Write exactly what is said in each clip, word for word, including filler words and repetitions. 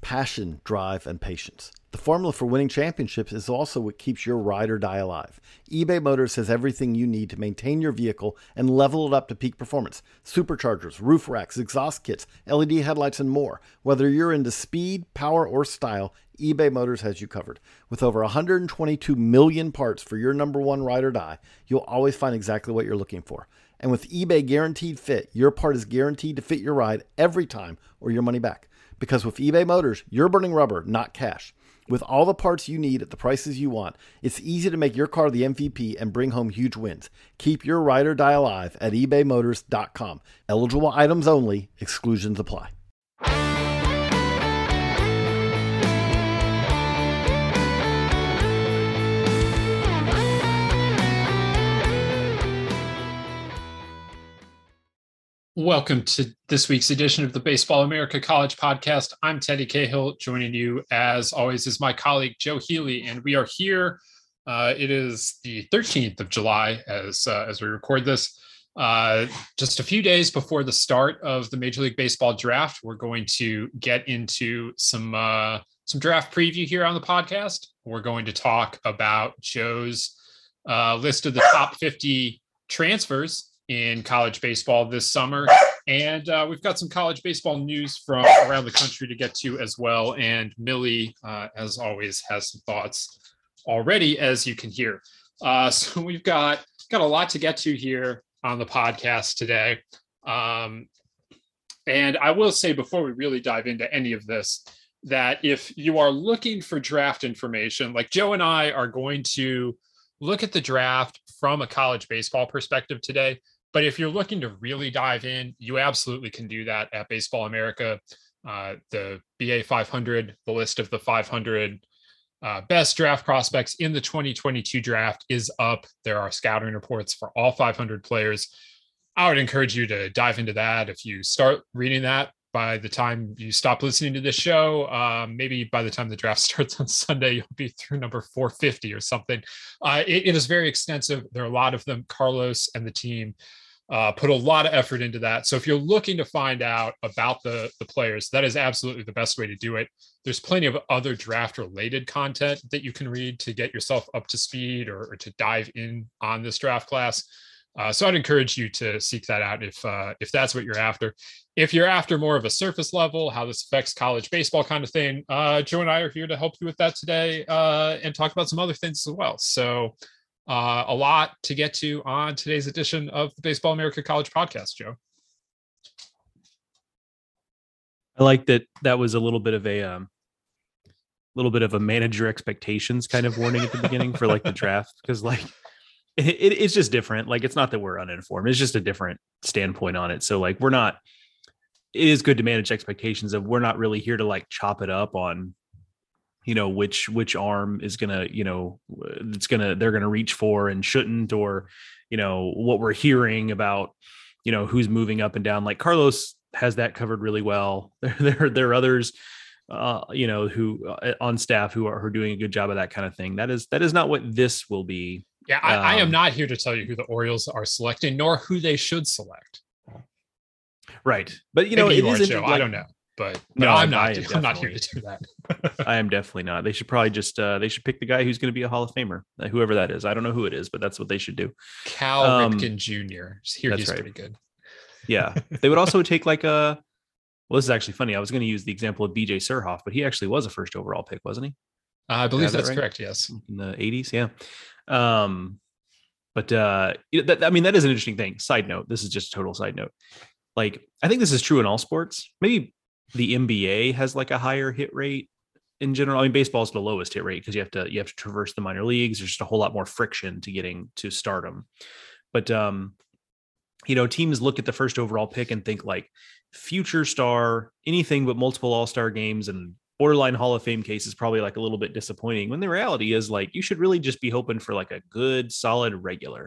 Passion, drive, and patience. The formula for winning championships is also what keeps your ride or die alive. eBay Motors has everything you need to maintain your vehicle and level it up to peak performance. Superchargers, roof racks, exhaust kits, L E D headlights, and more. Whether you're into speed, power, or style, eBay Motors has you covered. With over one hundred twenty-two million parts for your number one ride or die, you'll always find exactly what you're looking for. And with eBay Guaranteed Fit, your part is guaranteed to fit your ride every time or your money back. Because with eBay Motors, you're burning rubber, not cash. With all the parts you need at the prices you want, it's easy to make your car the M V P and bring home huge wins. Keep your ride or die alive at ebay motors dot com. Eligible items only. Exclusions apply. Welcome to this week's edition of the Baseball America College Podcast. I'm Teddy Cahill. Joining you, as always, is my colleague Joe Healy, and we are here. Uh, it is the thirteenth of July as uh, as we record this. Uh, just a few days before the start of the Major League Baseball draft, we're going to get into some uh, some draft preview here on the podcast. We're going to talk about Joe's uh, list of the top fifty transfers in college baseball this summer. And uh, we've got some college baseball news from around the country to get to as well. And Millie, uh, as always, has some thoughts already, as you can hear. Uh, so we've got, got a lot to get to here on the podcast today. Um, and I will say before we really dive into any of this, that if you are looking for draft information, like Joe and I are going to look at the draft from a college baseball perspective today. But if you're looking to really dive in, you absolutely can do that at Baseball America. Uh, the B A five hundred, the list of the five hundred uh, best draft prospects in the twenty twenty-two draft is up. There are scouting reports for all five hundred players. I would encourage you to dive into that. If you start reading that by the time you stop listening to this show, um, maybe by the time the draft starts on Sunday, you'll be through number four fifty or something. Uh, it, it is very extensive. There are a lot of them. Carlos and the team Uh, put a lot of effort into that. So if you're looking to find out about the, the players, that is absolutely the best way to do it. There's plenty of other draft related content that you can read to get yourself up to speed or, or to dive in on this draft class. Uh, so I'd encourage you to seek that out if uh, if that's what you're after. If you're after more of a surface level, how this affects college baseball kind of thing, uh, Joe and I are here to help you with that today uh, and talk about some other things as well. So Uh, a lot to get to on today's edition of the Baseball America College Podcast, Joe. I like that. That was a little bit of a, um, little bit of a manager expectations kind of warning at the beginning for like the draft. Cause like, it, it, it's just different. Like, it's not that we're uninformed. It's just a different standpoint on it. So like, we're not, it is good to manage expectations of, we're not really here to like chop it up on, you know, which, which arm is going to, you know, it's going to, they're going to reach for and shouldn't, or, you know, what we're hearing about, you know, who's moving up and down. Like Carlos has that covered really well. There, there, there are others, uh, you know, who uh, on staff who are, who are doing a good job of that kind of thing. That is, that is not what this will be. Yeah. I, um, I am not here to tell you who the Orioles are selecting, nor who they should select. Right. But, you know, Maybe it you is, Joe, like, I don't know. But no, no, I'm not. I I'm not here to do that. I am definitely not. They should probably just uh, they should pick the guy who's going to be a Hall of Famer, uh, whoever that is. I don't know who it is, but that's what they should do. Cal um, Ripken Junior Here, that's he's right. pretty good. Yeah, they would also take like a. Well, this is actually funny. I was going to use the example of B J Surhoff, but he actually was a first overall pick, wasn't he? Uh, I believe that's that right? correct. Yes, in the eighties. Yeah. Um, but uh, that, I mean, that is an interesting thing. Side note: this is just a total side note. Like, I think this is true in all sports. Maybe the N B A has like a higher hit rate in general. I mean, baseball is the lowest hit rate because you have to you have to traverse the minor leagues. There's just a whole lot more friction to getting to stardom. But um, you know, teams look at the first overall pick and think like future star, anything but multiple all-star games and borderline Hall of Fame case is probably like a little bit disappointing. When the reality is like you should really just be hoping for like a good, solid regular.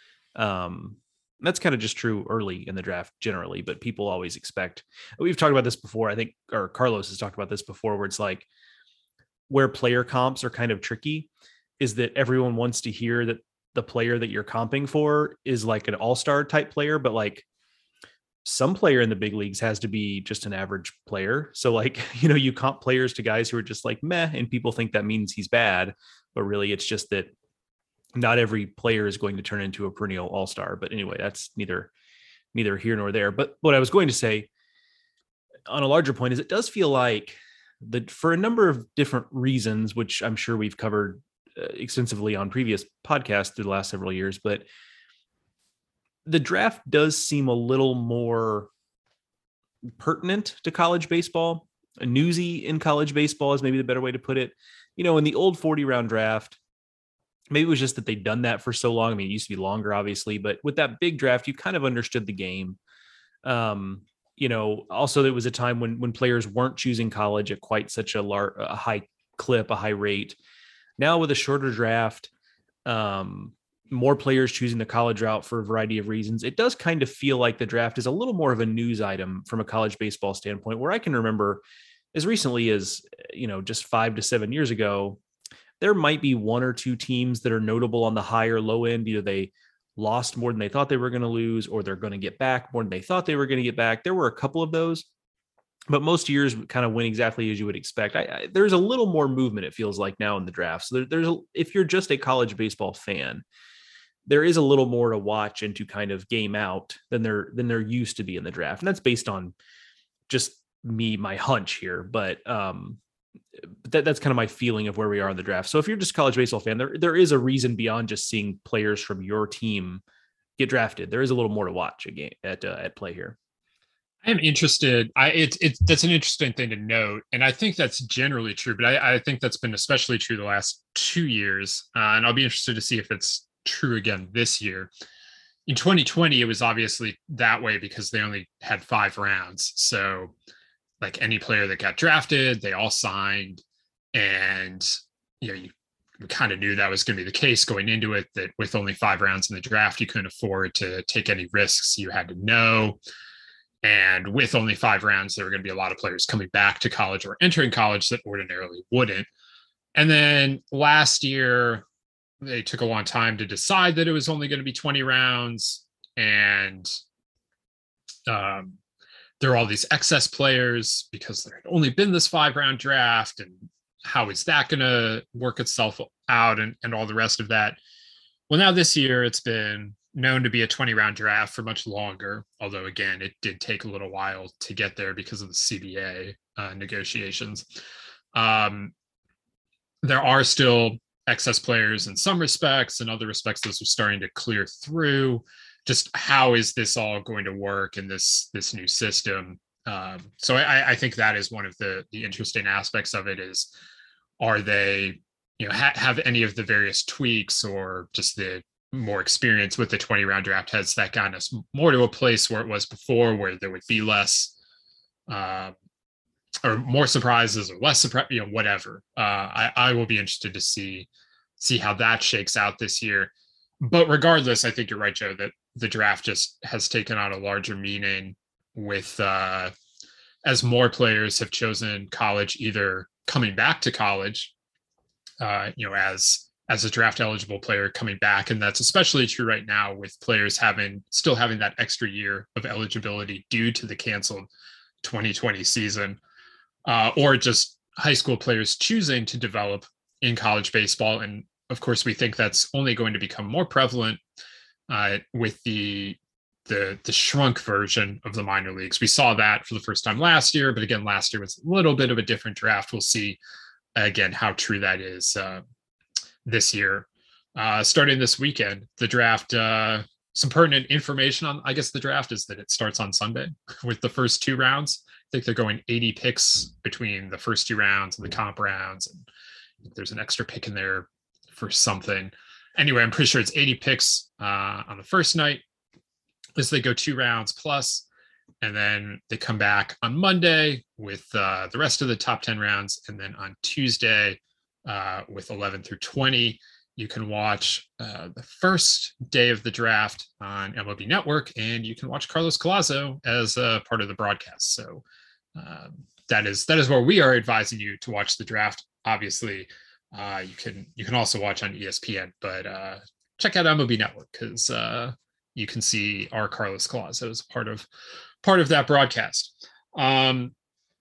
Um, That's kind of just true early in the draft generally, but people always expect, we've talked about this before, I think, or Carlos has talked about this before, where it's like where player comps are kind of tricky is that everyone wants to hear that the player that you're comping for is like an all-star type player, but like some player in the big leagues has to be just an average player. So like, you know, you comp players to guys who are just like meh, and people think that means he's bad, but really it's just that not every player is going to turn into a perennial all-star. But anyway, that's neither neither here nor there. But what I was going to say on a larger point is it does feel like that for a number of different reasons, which I'm sure we've covered uh, extensively on previous podcasts through the last several years, but the draft does seem a little more pertinent to college baseball, newsy in college baseball is maybe the better way to put it. You know, in the old forty round draft, maybe it was just that they'd done that for so long. I mean, it used to be longer, obviously, but with that big draft, you kind of understood the game. Um, you know, also there was a time when when players weren't choosing college at quite such a large, a high clip, a high rate. Now with a shorter draft, um, more players choosing the college route for a variety of reasons, it does kind of feel like the draft is a little more of a news item from a college baseball standpoint, where I can remember as recently as, you know, just five to seven years ago, there might be one or two teams that are notable on the high or low end. Either they lost more than they thought they were going to lose, or they're going to get back more than they thought they were going to get back. There were a couple of those, but most years kind of went exactly as you would expect. I, I, there's a little more movement, it feels like, now in the draft. So there, there's a, if you're just a college baseball fan, there is a little more to watch and to kind of game out than there than there used to be in the draft. And that's based on just me, my hunch here. But um, that, that's kind of my feeling of where we are in the draft. So if you're just a college baseball fan, there there is a reason beyond just seeing players from your team get drafted. There is a little more to watch again at uh, at play here. I am interested. I it's it's that's an interesting thing to note, and I think that's generally true. But I, I think that's been especially true the last two years, uh, and I'll be interested to see if it's true again this year. In twenty twenty, it was obviously that way because they only had five rounds. So like any player that got drafted, they all signed. And, you know, you, you kind of knew that was going to be the case going into it, that with only five rounds in the draft, you couldn't afford to take any risks. You had to know. And with only five rounds, there were going to be a lot of players coming back to college or entering college that ordinarily wouldn't. And then last year, they took a long time to decide that it was only going to be twenty rounds. And um, there are all these excess players because there had only been this five round draft. And how is that going to work itself out, and, and all the rest of that? Well, now this year it's been known to be a twenty round draft for much longer. Although again, it did take a little while to get there because of the C B A uh, negotiations. Um, there are still excess players in some respects. In other respects, those are starting to clear through. Just how is this all going to work in this this new system? Um, so I, I think that is one of the the interesting aspects of it. Is are they, you know, ha- have any of the various tweaks or just the more experience with the twenty round draft, has that gotten us more to a place where it was before, where there would be less uh, or more surprises or less surprise, you know, whatever. Uh, I, I will be interested to see see how that shakes out this year. But regardless, I think you're right, Joe, that the draft just has taken on a larger meaning with uh, as more players have chosen college, either coming back to college, uh, you know, as as a draft eligible player coming back. And that's especially true right now with players having still having that extra year of eligibility due to the canceled twenty twenty season, uh, or just high school players choosing to develop in college baseball. And of course, we think that's only going to become more prevalent uh, with the, the the shrunk version of the minor leagues. We saw that for the first time last year, but again, last year was a little bit of a different draft. We'll see again how true that is uh, this year. Uh, starting this weekend, the draft, uh, some pertinent information on, I guess the draft is that it starts on Sunday with the first two rounds. I think they're going eighty picks between the first two rounds and the comp rounds. And there's an extra pick in there for something. Anyway, I'm pretty sure it's eighty picks uh, on the first night as they go two rounds plus, and then they come back on Monday with uh, the rest of the top ten rounds. And then on Tuesday uh, with eleven through twenty, you can watch uh, the first day of the draft on M L B Network, and you can watch Carlos Collazo as a part of the broadcast. So um, that is that is where we are advising you to watch the draft. Obviously, uh, you can you can also watch on E S P N, but uh, check out M L B Network because uh, you can see our Carlos Collazo as part of part of that broadcast. Um,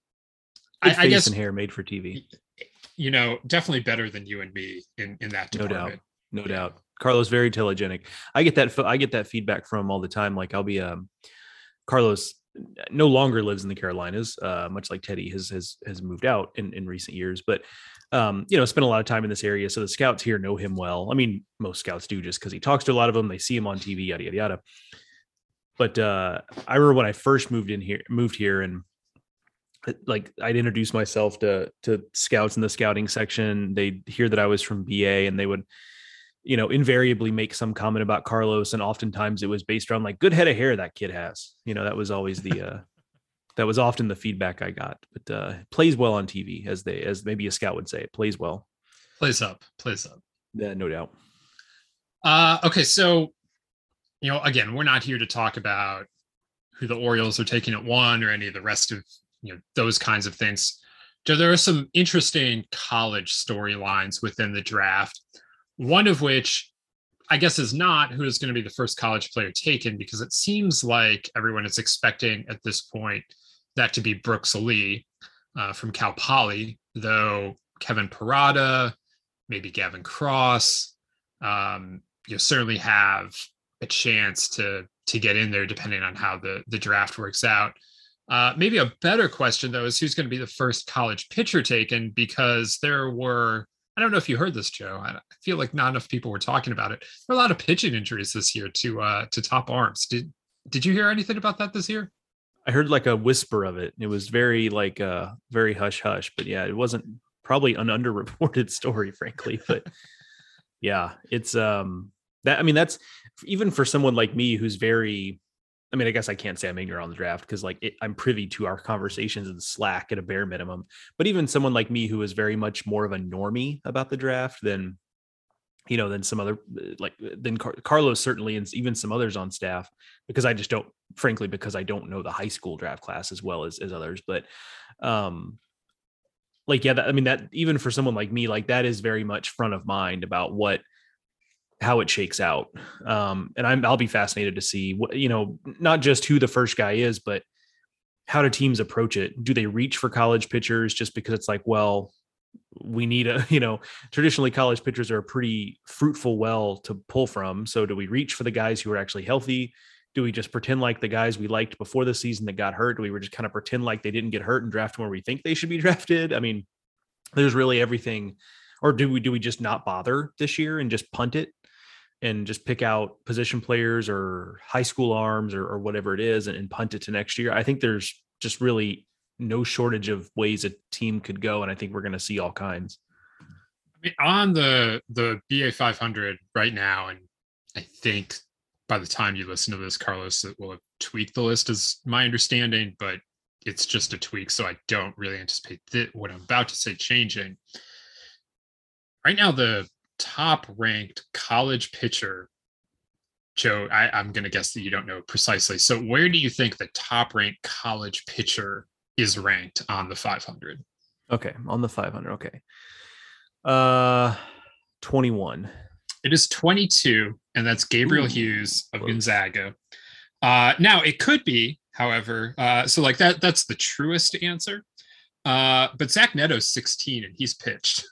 Good I, face I guess and hair made for T V. You know, definitely better than you and me in, in that No department. doubt. No yeah. doubt. Carlos, very telegenic. I get that. I get that feedback from him all the time. Like I'll be, um, Carlos no longer lives in the Carolinas, uh, much like Teddy has, has, has moved out in, in recent years, but, um, you know, spent a lot of time in this area. So the scouts here know him well. I mean, most scouts do just because he talks to a lot of them. They see him on T V, yada, yada, yada. But, uh, I remember when I first moved in here, moved here and, like I'd introduce myself to to scouts in the scouting section. They'd hear that I was from B A and they would, you know, invariably make some comment about Carlos. And oftentimes it was based around like good head of hair that kid has. You know, that was always the uh that was often the feedback I got. But uh plays well on T V, as they as maybe a scout would say. It plays well. Plays up, plays up. Yeah, no doubt. Uh okay, so you know, again, we're not here to talk about who the Orioles are taking at one or any of the rest of you know, those kinds of things. So there are some interesting college storylines within the draft. One of which I guess is not who is going to be the first college player taken, because it seems like everyone is expecting at this point that to be Brooks Lee uh, from Cal Poly, though Kevin Parada, maybe Gavin Cross, um, you certainly have a chance to to get in there depending on how the, the draft works out. Uh, maybe a better question, though, is who's going to be the first college pitcher taken, because there were, I don't know if you heard this, Joe. I feel like not enough people were talking about it. There were a lot of pitching injuries this year to uh, to top arms. Did did you hear anything about that this year? I heard like a whisper of it. It was very like uh very hush hush, but yeah, it wasn't probably an underreported story, frankly. But yeah, it's um that I mean that's even for someone like me who's very I mean, I guess I can't say I'm ignorant on the draft because like it, I'm privy to our conversations in Slack at a bare minimum. But even someone like me who is very much more of a normie about the draft than, you know, than some other like than Car- Carlos certainly, and even some others on staff, because I just don't, frankly, because I don't know the high school draft class as well as as others. But um, like yeah, that, I mean that even for someone like me, like that is very much front of mind about what. How it shakes out. Um, and I'm, I'll be fascinated to see what, you know, not just who the first guy is, but how do teams approach it? Do they reach for college pitchers just because it's like, well, we need a, you know, traditionally college pitchers are a pretty fruitful well to pull from. So do we reach for the guys who are actually healthy? Do we just pretend like the guys we liked before the season that got hurt? Do we just kind of pretend like they didn't get hurt and draft them where we think they should be drafted? I mean, there's really everything. Or do we, do we just not bother this year and just punt it? And just pick out position players or high school arms or, or whatever it is and, and punt it to next year. I think there's just really no shortage of ways a team could go. And I think we're going to see all kinds. I mean, on the, the B A five hundred right now, and I think by the time you listen to this, Carlos, it will have tweaked the list is my understanding, but it's just a tweak. So I don't really anticipate that what I'm about to say changing. Right now, the top ranked college pitcher, Joe, I, I'm going to guess that you don't know precisely. So where do you think the top ranked college pitcher is ranked on the five hundred? Okay. On the five hundred. Okay. Uh, twenty-one. It is twenty-two, and that's Gabriel Ooh, Hughes of close. Gonzaga. Uh, now it could be, however, uh, so like that, that's the truest answer. Uh, but Zach Neto's sixteen and he's pitched.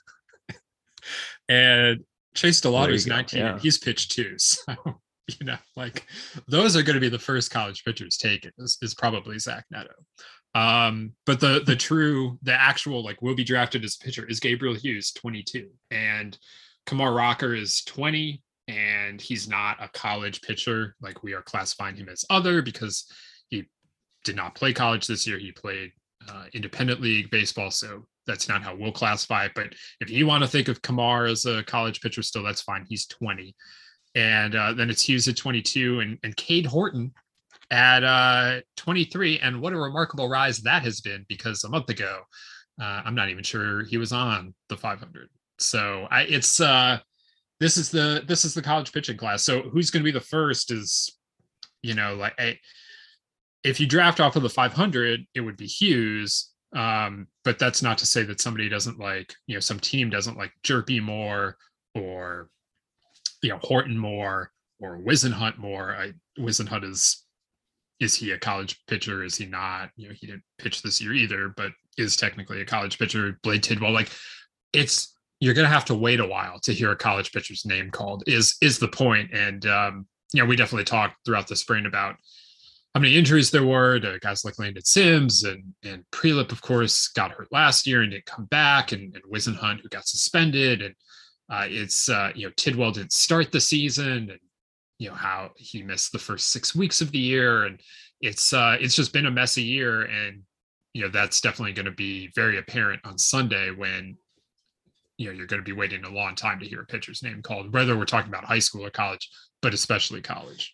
And Chase Delauder is nineteen yeah. and he's pitched too. So, you know, like those are going to be the first college pitchers taken is, is probably Zach Neto. Um, but the the true, the actual like will be drafted as a pitcher is Gabriel Hughes, twenty-two. And Kumar Rocker is twenty, and he's not a college pitcher. Like we are classifying him as other because he did not play college this year. He played uh, independent league baseball. So that's not how we'll classify it. But if you want to think of Kumar as a college pitcher still, that's fine. He's twenty. And uh, then it's Hughes at twenty-two and, and Cade Horton at uh, twenty-three. And what a remarkable rise that has been, because a month ago, uh, I'm not even sure he was on the five hundred. So I, it's uh, this is the this is the college pitching class. So who's going to be the first is, you know, like a, if you draft off of the five hundred, it would be Hughes. Um, but that's not to say that somebody doesn't like, you know, some team doesn't like Jerpy more or, you know, Horton more or Whisenhunt more. I, Whisenhunt is is he a college pitcher? Is he not? You know, he didn't pitch this year either, but is technically a college pitcher. Blade Tidwell, like it's you're going to have to wait a while to hear a college pitcher's name called. Is is the point? And um, you know, we definitely talked throughout the spring about how many injuries there were to guys like Landon Sims and and Prelip, of course, got hurt last year and didn't come back, and, and Whisenhunt, who got suspended, and uh, it's uh, you know Tidwell didn't start the season, and you know how he missed the first six weeks of the year, and it's uh, it's just been a messy year, and you know that's definitely going to be very apparent on Sunday when you know you're going to be waiting a long time to hear a pitcher's name called, whether we're talking about high school or college, but especially college.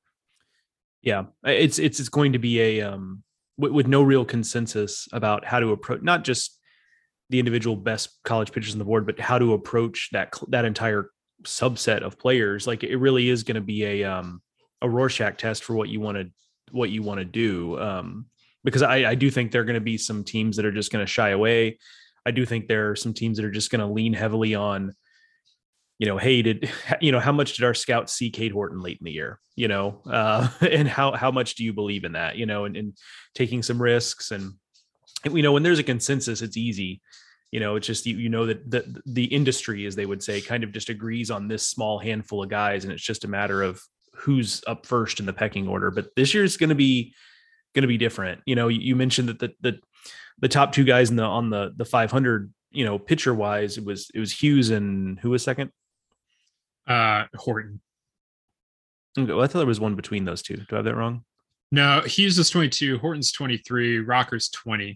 Yeah, it's it's it's going to be a um with, with no real consensus about how to approach not just the individual best college pitchers on the board, but how to approach that that entire subset of players. Like it really is going to be a um a Rorschach test for what you want to what you want to do. Um, because I, I do think there are going to be some teams that are just going to shy away. I do think there are some teams that are just going to lean heavily on, you know, hey, did, you know, how much did our scouts see Cade Horton late in the year, you know, uh, and how, how much do you believe in that, you know, and, and taking some risks and, you know, when there's a consensus, it's easy, you know, it's just, you, you know, that the, the industry, as they would say, kind of just agrees on this small handful of guys. And it's just a matter of who's up first in the pecking order. But this year is going to be, going to be different. You know, you, you mentioned that the, the, the top two guys in the, on the, the five hundred, you know, pitcher wise, it was, it was Hughes and who was second? Uh, Horton. Okay, well, I thought there was one between those two. Do I have that wrong? No, Hughes is twenty-two, Horton's twenty-three, Rocker's twenty.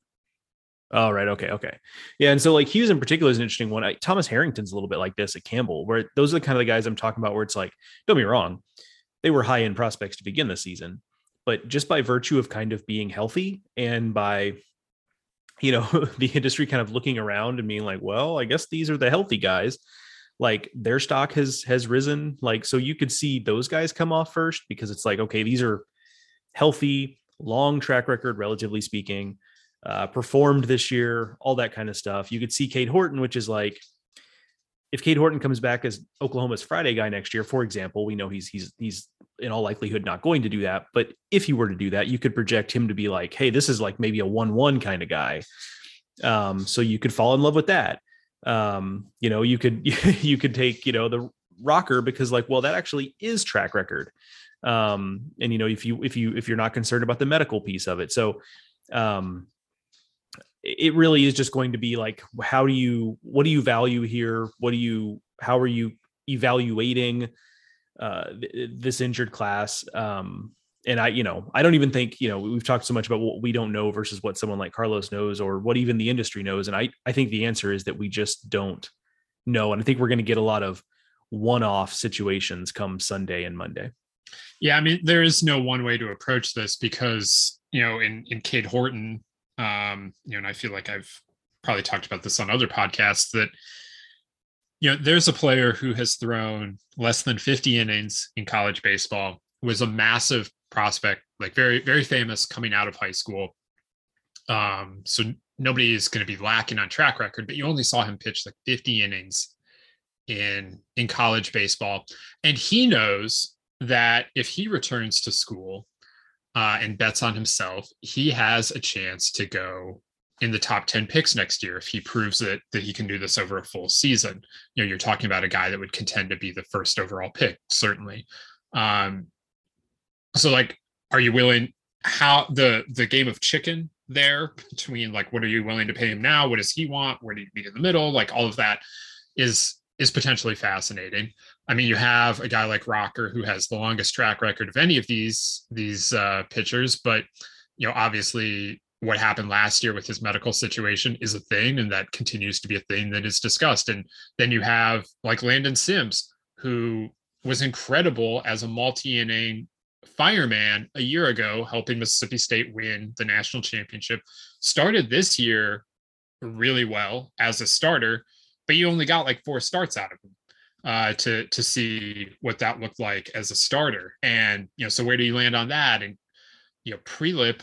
Oh, right. Okay. Okay. Yeah. And so like Hughes in particular is an interesting one. I, Thomas Harrington's a little bit like this at Campbell, where those are the kind of the guys I'm talking about where it's like, don't be wrong, they were high end prospects to begin the season, but just by virtue of kind of being healthy and by, you know, the industry kind of looking around and being like, well, I guess these are the healthy guys. Like their stock has has risen. Like, so you could see those guys come off first because it's like, okay, these are healthy, long track record, relatively speaking, uh, performed this year, all that kind of stuff. You could see Cade Horton, which is like, if Cade Horton comes back as Oklahoma's Friday guy next year, for example, we know he's he's he's in all likelihood not going to do that. But if he were to do that, you could project him to be like, hey, this is like maybe a one one kind of guy. Um, so you could fall in love with that. Um, you know, you could you could take, you know, the Rocker because like, well, that actually is track record. Um, and you know, if you if you if you're not concerned about the medical piece of it, so um, it really is just going to be like, how do you what do you value here? What do you how are you evaluating uh, th- this injured class? Um, and I, you know, I don't even think, you know, we've talked so much about what we don't know versus what someone like Carlos knows or what even the industry knows. And I, I think the answer is that we just don't know. And I think we're going to get a lot of one-off situations come Sunday and Monday. Yeah. I mean, there is no one way to approach this because, you know, in, in Cade Horton, um, you know, and I feel like I've probably talked about this on other podcasts that, you know, there's a player who has thrown less than fifty innings in college baseball, was a massive prospect, like very, very famous coming out of high school. Um, so nobody is going to be lacking on track record, but you only saw him pitch like fifty innings in, in college baseball. And he knows that if he returns to school uh, and bets on himself, he has a chance to go in the top ten picks next year if he proves that that he can do this over a full season. You know, you're talking about a guy that would contend to be the first overall pick, certainly. Um, so like, are you willing, how the the game of chicken there between like, what are you willing to pay him now? What does he want? Where do you meet in the middle? Like all of that is is potentially fascinating. I mean, you have a guy like Rocker who has the longest track record of any of these these uh, pitchers, but you know, obviously what happened last year with his medical situation is a thing, and that continues to be a thing that is discussed. And then you have like Landon Sims, who was incredible as a multi-inning fireman a year ago, helping Mississippi State win the national championship, started this year really well as a starter, but you only got like four starts out of him uh, to, to see what that looked like as a starter. And, you know, so where do you land on that? And, you know, Prelip,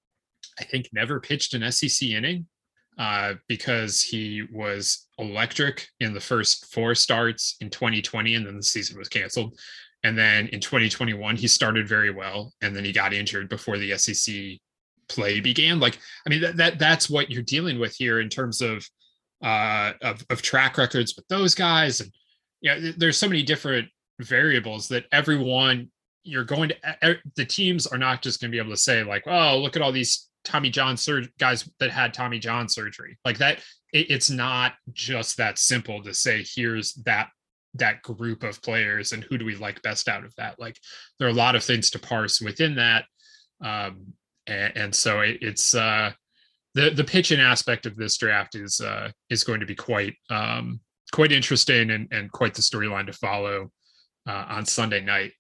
I think never pitched an S E C inning uh, because he was electric in the first four starts in twenty twenty, and then the season was canceled. And then in twenty twenty-one, he started very well, and then he got injured before the S E C play began. Like, I mean, that, that that's what you're dealing with here in terms of uh, of, of track records with those guys. And yeah, you know, there's so many different variables that everyone you're going to the teams are not just going to be able to say like, oh, look at all these Tommy John sur- guys that had Tommy John surgery like that. It, it's not just that simple to say here's that that group of players and who do we like best out of that. Like there are a lot of things to parse within that. Um, and, and so it, it's uh, the, the pitching aspect of this draft is, uh, is going to be quite, um, quite interesting and, and quite the storyline to follow uh, on Sunday night.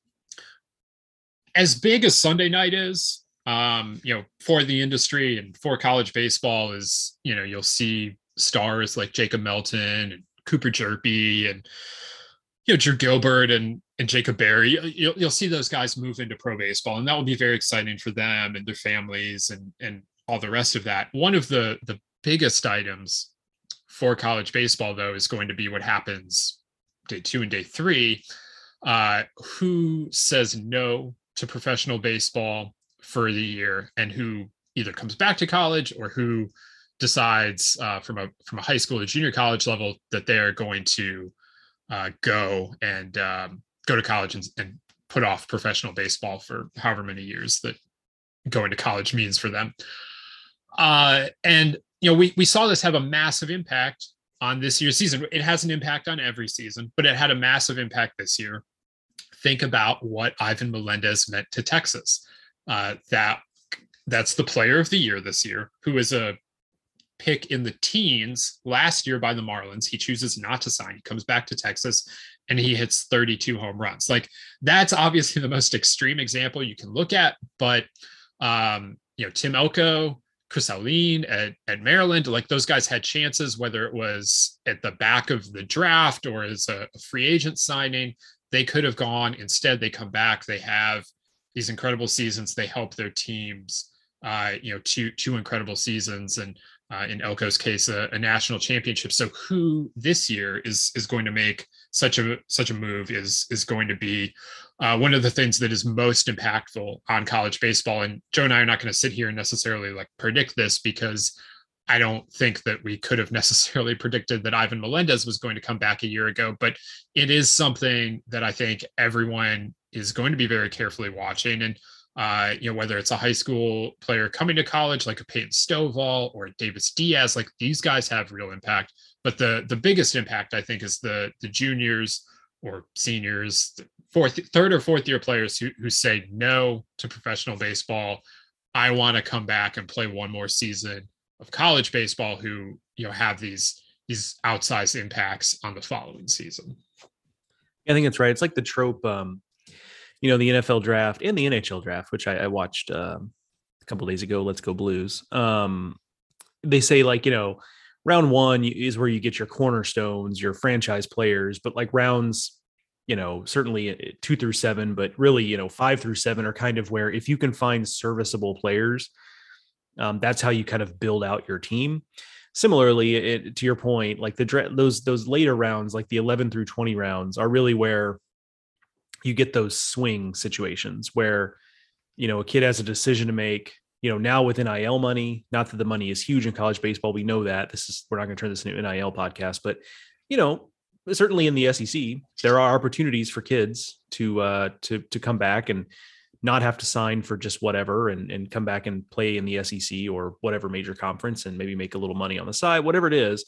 As big as Sunday night is, um, you know, for the industry and for college baseball is, you know, you'll see stars like Jacob Melton and Cooper Jerpy and, you know, Drew Gilbert and, and Jacob Berry. You'll, you'll see those guys move into pro baseball, and that will be very exciting for them and their families and, and all the rest of that. One of the, the biggest items for college baseball, though, is going to be what happens day two and day three. Uh, who says no to professional baseball for the year and who either comes back to college or who decides uh, from a from a high school or junior college level that they are going to uh, go and um, go to college and, and put off professional baseball for however many years that going to college means for them. Uh, and, you know, we, we saw this have a massive impact on this year's season. It has an impact on every season, but it had a massive impact this year. Think about what Ivan Melendez meant to Texas. Uh, that that's the player of the year this year, who is a pick in the teens last year by the Marlins. He chooses not to sign. He comes back to Texas and he hits thirty-two home runs. Like that's obviously the most extreme example you can look at, but um, you know, Tim Elko, Chris Alleyne at, at Maryland, like those guys had chances, whether it was at the back of the draft or as a, a free agent signing, they could have gone. Instead, they come back. They have these incredible seasons. They help their teams, uh, you know, two, two incredible seasons. And uh, in Elko's case, a, a national championship. So who this year is, is going to make such a, such a move is, is going to be uh, one of the things that is most impactful on college baseball. And Joe and I are not going to sit here and necessarily like predict this, because I don't think that we could have necessarily predicted that Ivan Melendez was going to come back a year ago, but it is something that I think everyone is going to be very carefully watching. And, uh, you know, whether it's a high school player coming to college, like a Peyton Stovall or Davis Diaz, like these guys have real impact, but the, the biggest impact I think is the, the juniors or seniors, fourth, third or fourth year players who, who say no to professional baseball. I want to come back and play one more season of college baseball, who, you know, have these, these outsized impacts on the following season. I think that's right. It's like the trope, um, you know, the N F L draft and the N H L draft, which I, I watched um, a couple of days ago. Let's Go Blues. Um, they say like, you know, round one is where you get your cornerstones, your franchise players, but like rounds, you know, certainly two through seven, but really, you know, five through seven are kind of where if you can find serviceable players, um, that's how you kind of build out your team. Similarly, it, to your point, like the those those later rounds, like the eleven through twenty rounds, are really where you get those swing situations where, you know, a kid has a decision to make. You know, now with N I L money, not that the money is huge in college baseball, we know that. This is, we're not going to turn this into an N I L podcast, but, you know, certainly in the S E C, there are opportunities for kids to uh, to to come back and not have to sign for just whatever and, and come back and play in the S E C or whatever major conference and maybe make a little money on the side, whatever it is.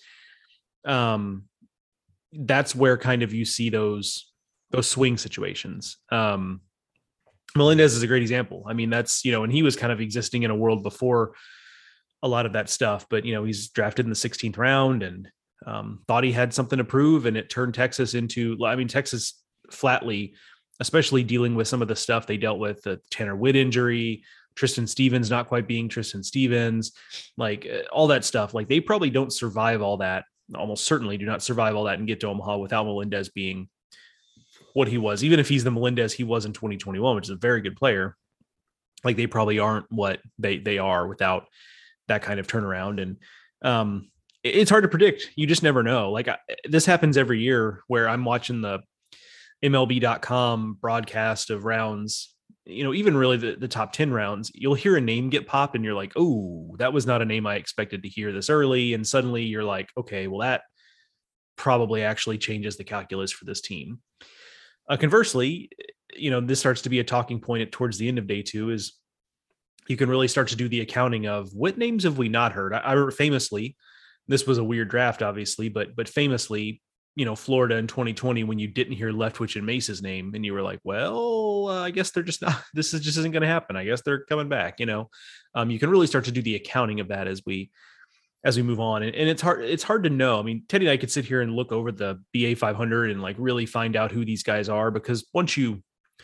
Um, that's where kind of you see those those swing situations. Um, Melendez is a great example. I mean, that's, you know, and he was kind of existing in a world before a lot of that stuff, but, you know, he's drafted in the sixteenth round and um, thought he had something to prove, and it turned Texas into, I mean, Texas flatly, especially dealing with some of the stuff they dealt with, the Tanner Witt injury, Tristan Stevens not quite being Tristan Stevens, like all that stuff. Like they probably don't survive all that, almost certainly do not survive all that and get to Omaha without Melendez being what he was. Even if he's the Melendez he was in twenty twenty-one, which is a very good player, like they probably aren't what they they are without that kind of turnaround. And um, it's hard to predict. You just never know. Like I, this happens every year where I'm watching the M L B dot com broadcast of rounds, you know, even really the, the top ten rounds, you'll hear a name get popped and you're like, oh, that was not a name I expected to hear this early. And suddenly you're like, okay, well, that probably actually changes the calculus for this team. Uh, conversely, you know, this starts to be a talking point at, towards the end of day two is you can really start to do the accounting of what names have we not heard. I, I remember famously, this was a weird draft, obviously, but but famously, you know, Florida in twenty twenty, when you didn't hear Leftwich and Mace's name and you were like, well, uh, I guess they're just not, this is just isn't going to happen. I guess they're coming back, you know, um, you can really start to do the accounting of that as we, as we move on. And, and it's hard, it's hard to know. I mean, Teddy and I could sit here and look over the B A five hundred and like really find out who these guys are, because once you,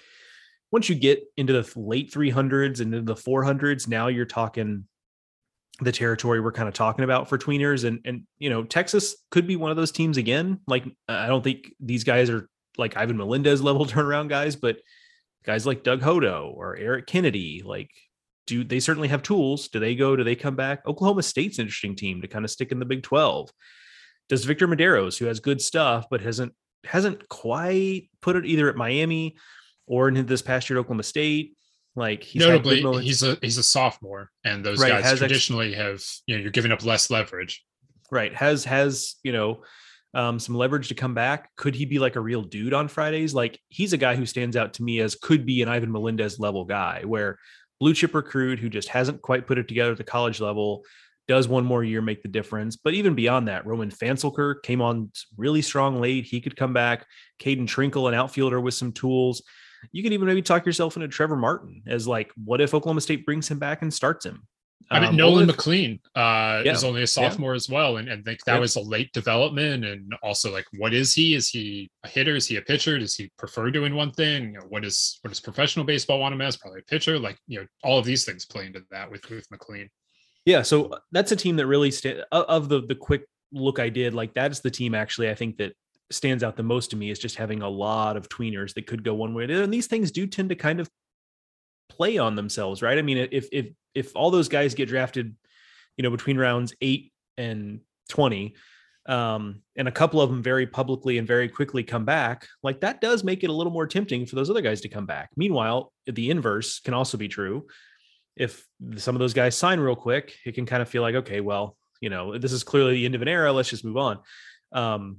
once you get into the late three hundreds and into the four hundreds, now you're talking the territory we're kind of talking about for tweeners. And, and, you know, Texas could be one of those teams again. Like, I don't think these guys are like Ivan Melendez level turnaround guys, but guys like Doug Hodo or Eric Kennedy, like, do they certainly have tools? Do they go, do they come back? Oklahoma State's an interesting team to kind of stick in the Big twelve. Does Victor Medeiros, who has good stuff, but hasn't, hasn't quite put it either at Miami or in this past year at Oklahoma State. Like, he's notably, he's a he's a sophomore, and those right, guys traditionally ex- have, you know, you're giving up less leverage. Right. Has has you know um, some leverage to come back. Could he be like a real dude on Fridays? Like, he's a guy who stands out to me as could be an Ivan Melendez level guy, where blue chip recruit who just hasn't quite put it together at the college level, does one more year make the difference. But even beyond that, Roman Fanselker came on really strong late. He could come back. Caden Trinkle, an outfielder with some tools. You could even maybe talk yourself into Trevor Martin as like, what if Oklahoma State brings him back and starts him? I mean, um, Nolan if, McLean uh, yeah, is only a sophomore yeah. as well. And I think that yeah. was a late development. And also, like, what is he? Is he a hitter? Is he a pitcher? Does he prefer doing one thing? You know, what is, what does professional baseball want him as? Probably a pitcher. Like, you know, all of these things play into that with, with McLean. Yeah. So that's a team that really sta- of the, the quick look I did, like, that's the team actually, I think that stands out the most to me is just having a lot of tweeners that could go one way or the other. And these things do tend to kind of play on themselves, right? I mean, if if if all those guys get drafted, you know, between rounds eight and twenty, um, and a couple of them very publicly and very quickly come back, like, that does make it a little more tempting for those other guys to come back. Meanwhile, the inverse can also be true. If some of those guys sign real quick, it can kind of feel like, okay, well, you know, this is clearly the end of an era. Let's just move on. Um,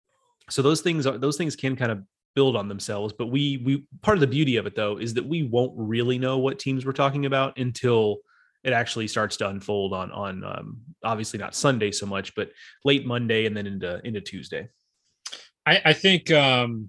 So those things are, those things can kind of build on themselves, but we, we, part of the beauty of it though, is that we won't really know what teams we're talking about until it actually starts to unfold on, on, um, obviously not Sunday so much, but late Monday and then into, into Tuesday. I, I think, um,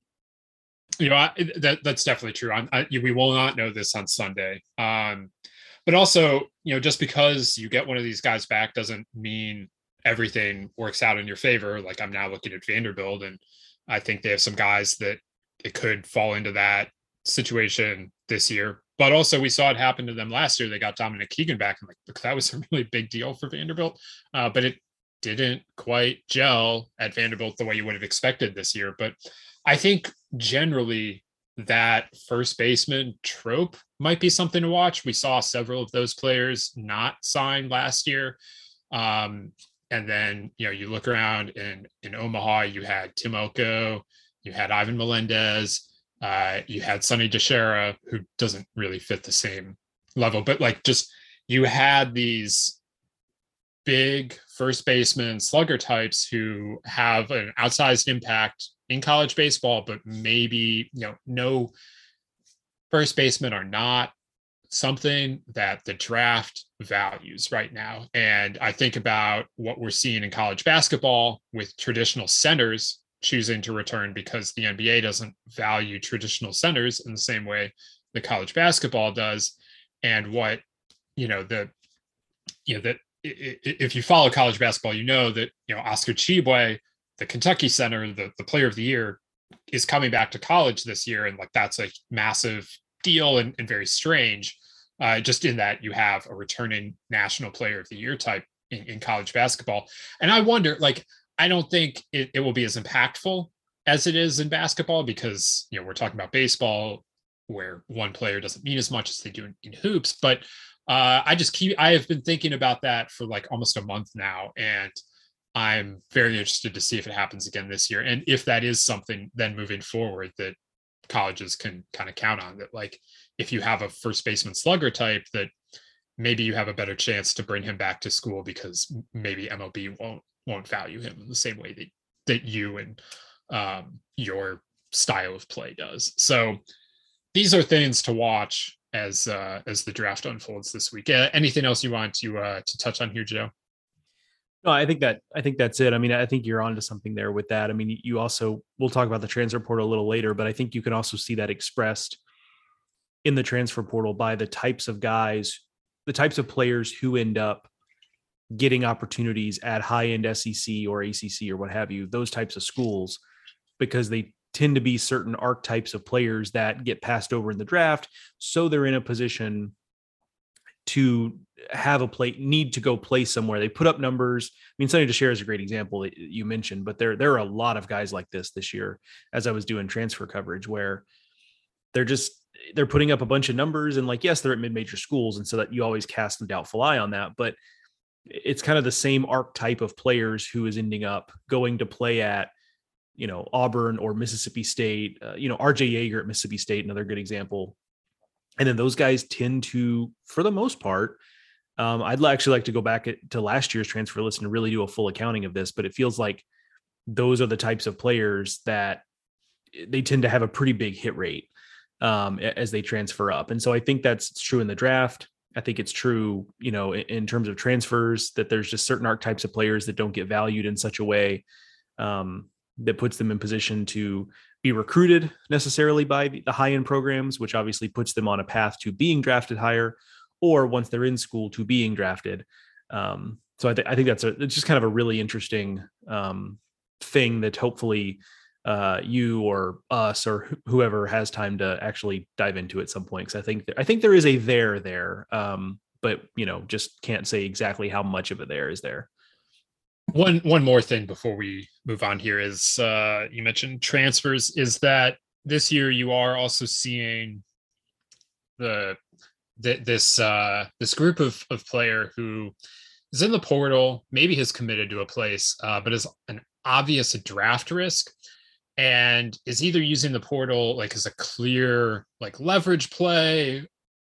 you know, I, that that's definitely true. I, I, we will not know this on Sunday. Um, but also, you know, just because you get one of these guys back doesn't mean everything works out in your favor. Like, I'm now looking at Vanderbilt, and I think they have some guys that it could fall into that situation this year. But also, we saw it happen to them last year. They got Dominic Keegan back, and like, that was a really big deal for Vanderbilt. Uh, but it didn't quite gel at Vanderbilt the way you would have expected this year. But I think generally that first baseman trope might be something to watch. We saw several of those players not sign last year. Um, And then, you know, you look around in, in Omaha, you had Tim Elko, you had Ivan Melendez, uh, you had Sonny DeShera, who doesn't really fit the same level, but like, just, you had these big first baseman slugger types who have an outsized impact in college baseball, but maybe, you know, no first basemen are not something that the draft values right now. And I think about what we're seeing in college basketball with traditional centers choosing to return because the N B A doesn't value traditional centers in the same way the college basketball does. And what, you know, the, you know, that if you follow college basketball, you know that, you know, Oscar Tshiebwe, the Kentucky center, the, the player of the year, is coming back to college this year. And like, that's a massive deal and, and very strange. Uh, just in that you have a returning national player of the year type in, in college basketball. And I wonder, like, I don't think it, it will be as impactful as it is in basketball because, you know, we're talking about baseball where one player doesn't mean as much as they do in, in hoops. But uh, I just keep, I have been thinking about that for like almost a month now. And I'm very interested to see if it happens again this year. And if that is something then moving forward that colleges can kind of count on, that like if you have a first baseman slugger type, that maybe you have a better chance to bring him back to school because maybe M L B won't won't value him in the same way that that you and um, your style of play does. So these are things to watch as uh, as the draft unfolds this week. Uh, anything else you want to uh, to touch on here, Joe? No, I think that I think that's it. I mean, I think you're onto something there with that. I mean, you also we'll talk about the transfer portal a little later, but I think you can also see that expressed in the transfer portal by the types of guys, the types of players who end up getting opportunities at high-end S E C or A C C or what have you, those types of schools, because they tend to be certain archetypes of players that get passed over in the draft. So they're in a position to have a play, need to go play somewhere. They put up numbers. I mean, Sonny DeShare is a great example that you mentioned, but there, there are a lot of guys like this this year as I was doing transfer coverage where they're just, they're putting up a bunch of numbers and like, yes, they're at mid-major schools. And so that you always cast a doubtful eye on that, but it's kind of the same archetype of players who is ending up going to play at, you know, Auburn or Mississippi State, uh, you know, R J Yeager at Mississippi State, another good example. And then those guys tend to, for the most part, um, I'd actually like to go back at, to last year's transfer list and really do a full accounting of this, but it feels like those are the types of players that they tend to have a pretty big hit rate um, as they transfer up. And so I think that's true in the draft. I think it's true, you know, in, in terms of transfers, that there's just certain archetypes of players that don't get valued in such a way um, that puts them in position to be recruited necessarily by the high-end programs, which obviously puts them on a path to being drafted higher, or once they're in school to being drafted. Um, so I, th- I think that's a, it's just kind of a really interesting um, thing that hopefully uh, you or us or wh- whoever has time to actually dive into at some point. Cause I think, th- I think there is a there there, um, but you know, just can't say exactly how much of a there is there. One one more thing before we move on here is uh, you mentioned transfers, is that this year you are also seeing the, the this uh, this group of of player who is in the portal, maybe has committed to a place, uh, but is an obvious draft risk, and is either using the portal like as a clear like leverage play,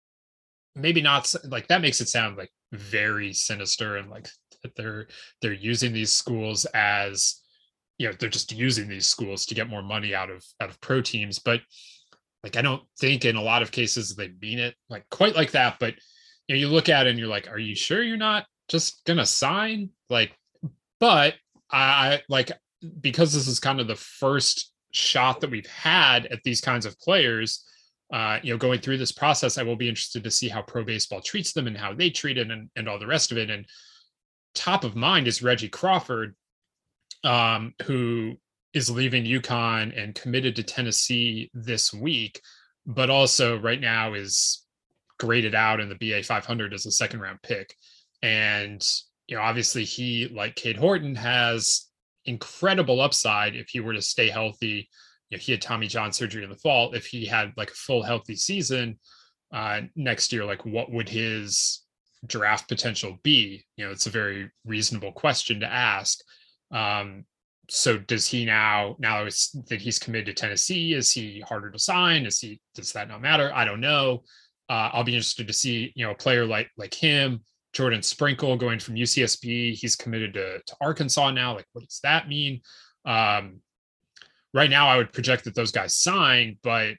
maybe not, like that makes it sound like very sinister and like that they're they're using these schools as, you know, they're just using these schools to get more money out of out of pro teams. But like I don't think in a lot of cases they mean it like quite like that. But you know, you look at it and you're like, are you sure you're not just gonna sign? Like, but I like, because this is kind of the first shot that we've had at these kinds of players, uh, you know, going through this process, I will be interested to see how pro baseball treats them and how they treat it and, and all the rest of it. And top of mind is Reggie Crawford, um, who is leaving UConn and committed to Tennessee this week, but also right now is graded out in the B A five hundred as a second round pick. And, you know, obviously he, like Cade Horton, has incredible upside if he were to stay healthy. You know, he had Tommy John surgery in the fall. If he had like a full healthy season uh, next year, like what would his draft potential be? You know, it's a very reasonable question to ask. Um, so does he now, now it's that he's committed to Tennessee, is he harder to sign? Is he, does that not matter? I don't know. Uh, I'll be interested to see, you know, a player like, like him, Jordan Sprinkle going from U C S B, he's committed to, to Arkansas now. Like, what does that mean? Um, right now I would project that those guys sign, but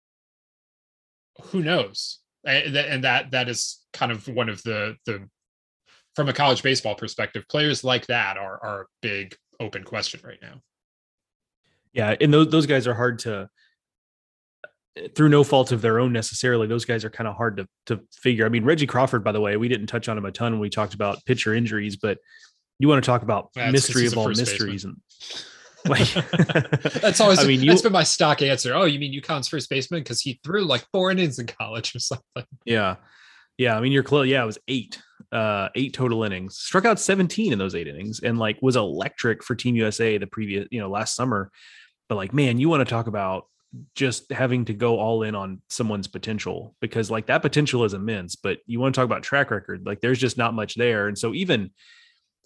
who knows? And, and that, that is kind of one of the, the, from a college baseball perspective, players like that are, are a big open question right now. Yeah. And those, those guys are hard to, through no fault of their own necessarily, those guys are kind of hard to, to figure. I mean, Reggie Crawford, by the way, we didn't touch on him a ton when we talked about pitcher injuries, but you want to talk about that's mystery of all mysteries. And like, that's always, I mean, you, that's been my stock answer. Oh, you mean UConn's first baseman? Cause he threw like four innings in college or something. Yeah. Yeah. I mean, you're close. Yeah. It was eight, uh, eight total innings, struck out seventeen in those eight innings and like was electric for Team U S A the previous, you know, last summer. But like, man, you want to talk about just having to go all in on someone's potential, because like that potential is immense, but you want to talk about track record, like there's just not much there. And so even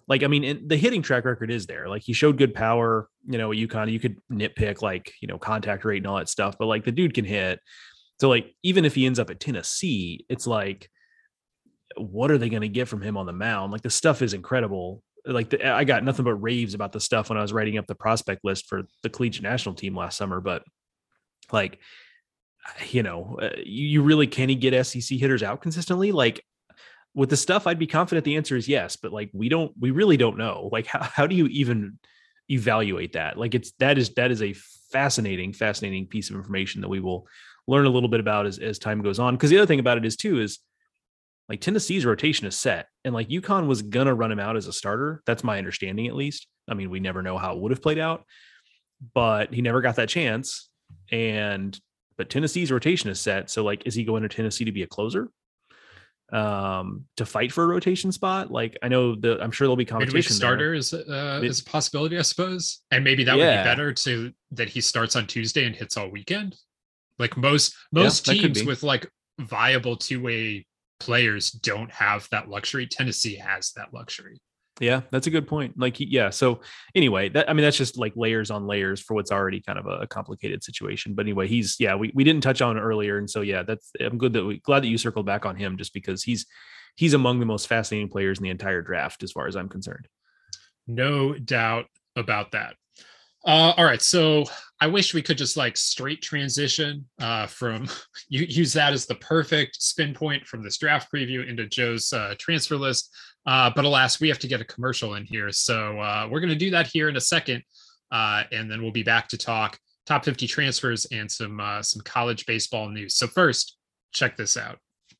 like, I mean, it, the hitting track record is there. Like he showed good power, you know, at UConn. You could nitpick like, you know, contact rate and all that stuff, but like the dude can hit. So like, even if he ends up at Tennessee, it's like, what are they going to get from him on the mound? Like the stuff is incredible. Like the, I got nothing but raves about the stuff when I was writing up the prospect list for the collegiate national team last summer. But like, you know, uh, you, you really, can he get S E C hitters out consistently? Like with the stuff, I'd be confident the answer is yes, but like, we don't, we really don't know. Like, how, how do you even evaluate that? Like it's, that is, that is a fascinating, fascinating piece of information that we will learn a little bit about as, as time goes on. Cause the other thing about it is too, is like Tennessee's rotation is set, and like UConn was going to run him out as a starter. That's my understanding, at least. I mean, we never know how it would have played out, but he never got that chance. And, but Tennessee's rotation is set. So like, is he going to Tennessee to be a closer? Um, to fight for a rotation spot? Like, I know the, I'm sure there'll be competition. Midweek starter there. is, uh, is a possibility, I suppose. And maybe that yeah. would be better to that he starts on Tuesday and hits all weekend. Like most, most yeah, teams with like viable two-way players don't have that luxury. Tennessee has that luxury. Yeah, that's a good point. Like, yeah. So anyway, that, I mean, that's just like layers on layers for what's already kind of a, a complicated situation. But anyway, he's, yeah, we, we didn't touch on it earlier. And so, yeah, that's, I'm good that we, glad that you circled back on him, just because he's, he's among the most fascinating players in the entire draft, as far as I'm concerned. No doubt about that. Uh, all right. So I wish we could just like straight transition uh, from you use that as the perfect spin point from this draft preview into Joe's uh, transfer list. Uh, but alas, we have to get a commercial in here. So uh, we're going to do that here in a second. Uh, and then we'll be back to talk top fifty transfers and some, uh, some college baseball news. So first, check this out.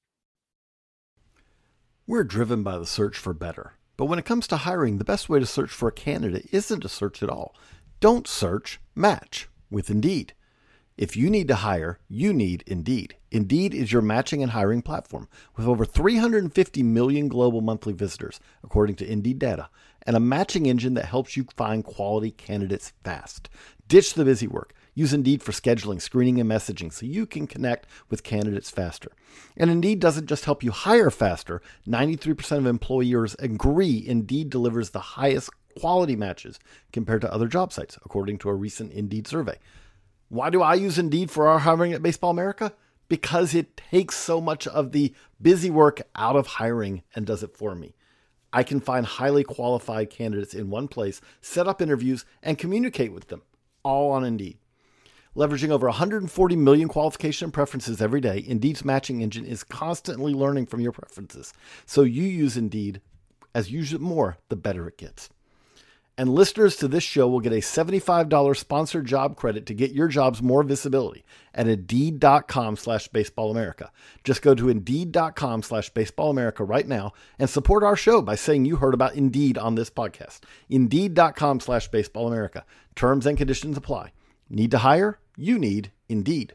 We're driven by the search for better. But when it comes to hiring, the best way to search for a candidate isn't to search at all. Don't search, match with Indeed. If you need to hire, you need Indeed. Indeed is your matching and hiring platform with over three hundred fifty million global monthly visitors, according to Indeed data, and a matching engine that helps you find quality candidates fast. Ditch the busy work. Use Indeed for scheduling, screening, and messaging so you can connect with candidates faster. And Indeed doesn't just help you hire faster. ninety-three percent of employers agree Indeed delivers the highest quality matches compared to other job sites, according to a recent Indeed survey. Why do I use Indeed for our hiring at Baseball America? Because it takes so much of the busy work out of hiring and does it for me. I can find highly qualified candidates in one place, set up interviews, and communicate with them, all on Indeed. Leveraging over one hundred forty million qualification preferences every day, Indeed's matching engine is constantly learning from your preferences. So you use Indeed. As you use it more, the better it gets. And listeners to this show will get a seventy-five dollars sponsored job credit to get your jobs more visibility at Indeed.com slash Baseball America. Just go to Indeed.com slash Baseball America right now and support our show by saying you heard about Indeed on this podcast. Indeed.com slash Baseball America. Terms and conditions apply. Need to hire? You need Indeed.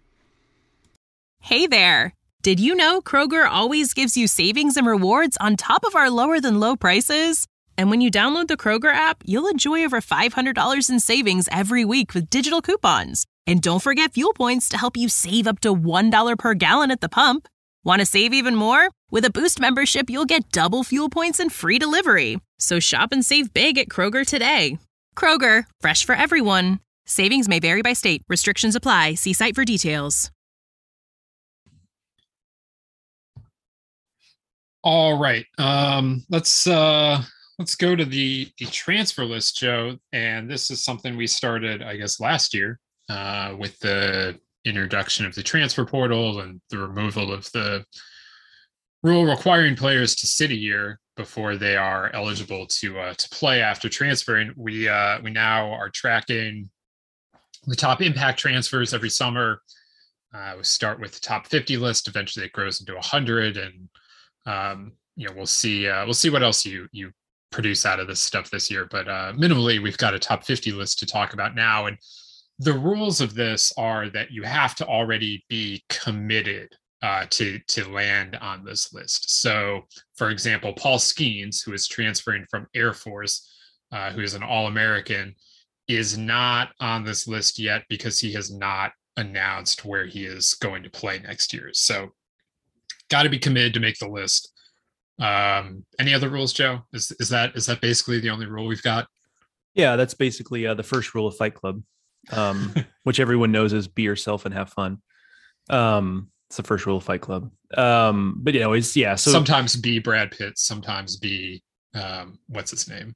Hey there. Did you know Kroger always gives you savings and rewards on top of our lower than low prices? And when you download the Kroger app, you'll enjoy over five hundred dollars in savings every week with digital coupons. And don't forget fuel points to help you save up to one dollar per gallon at the pump. Want to save even more? With a Boost membership, you'll get double fuel points and free delivery. So shop and save big at Kroger today. Kroger, fresh for everyone. Savings may vary by state. Restrictions apply. See site for details. All right. Um, let's... Uh... Let's go to the, the transfer list, Joe. And this is something we started, I guess, last year uh, with the introduction of the transfer portal and the removal of the rule requiring players to sit a year before they are eligible to uh, to play after transferring. We uh, we now are tracking the top impact transfers every summer. Uh, we start with the top fifty list. Eventually, it grows into one hundred, and um, you know we'll see uh, we'll see what else you you. produce out of this stuff this year, but uh minimally we've got a top fifty list to talk about now. And the rules of this are that you have to already be committed uh to to land on this list. So for example, Paul Skeens, who is transferring from Air Force, uh who is an All-American, is not on this list yet because he has not announced where he is going to play next year. So got to be committed to make the list. Um, any other rules, Joe? Is is that is that basically the only rule we've got? Yeah, that's basically uh, the first rule of Fight Club, um, which everyone knows is be yourself and have fun. Um, it's the first rule of Fight Club. Um, but you know, it's yeah. So sometimes be Brad Pitt, sometimes be um, what's his name?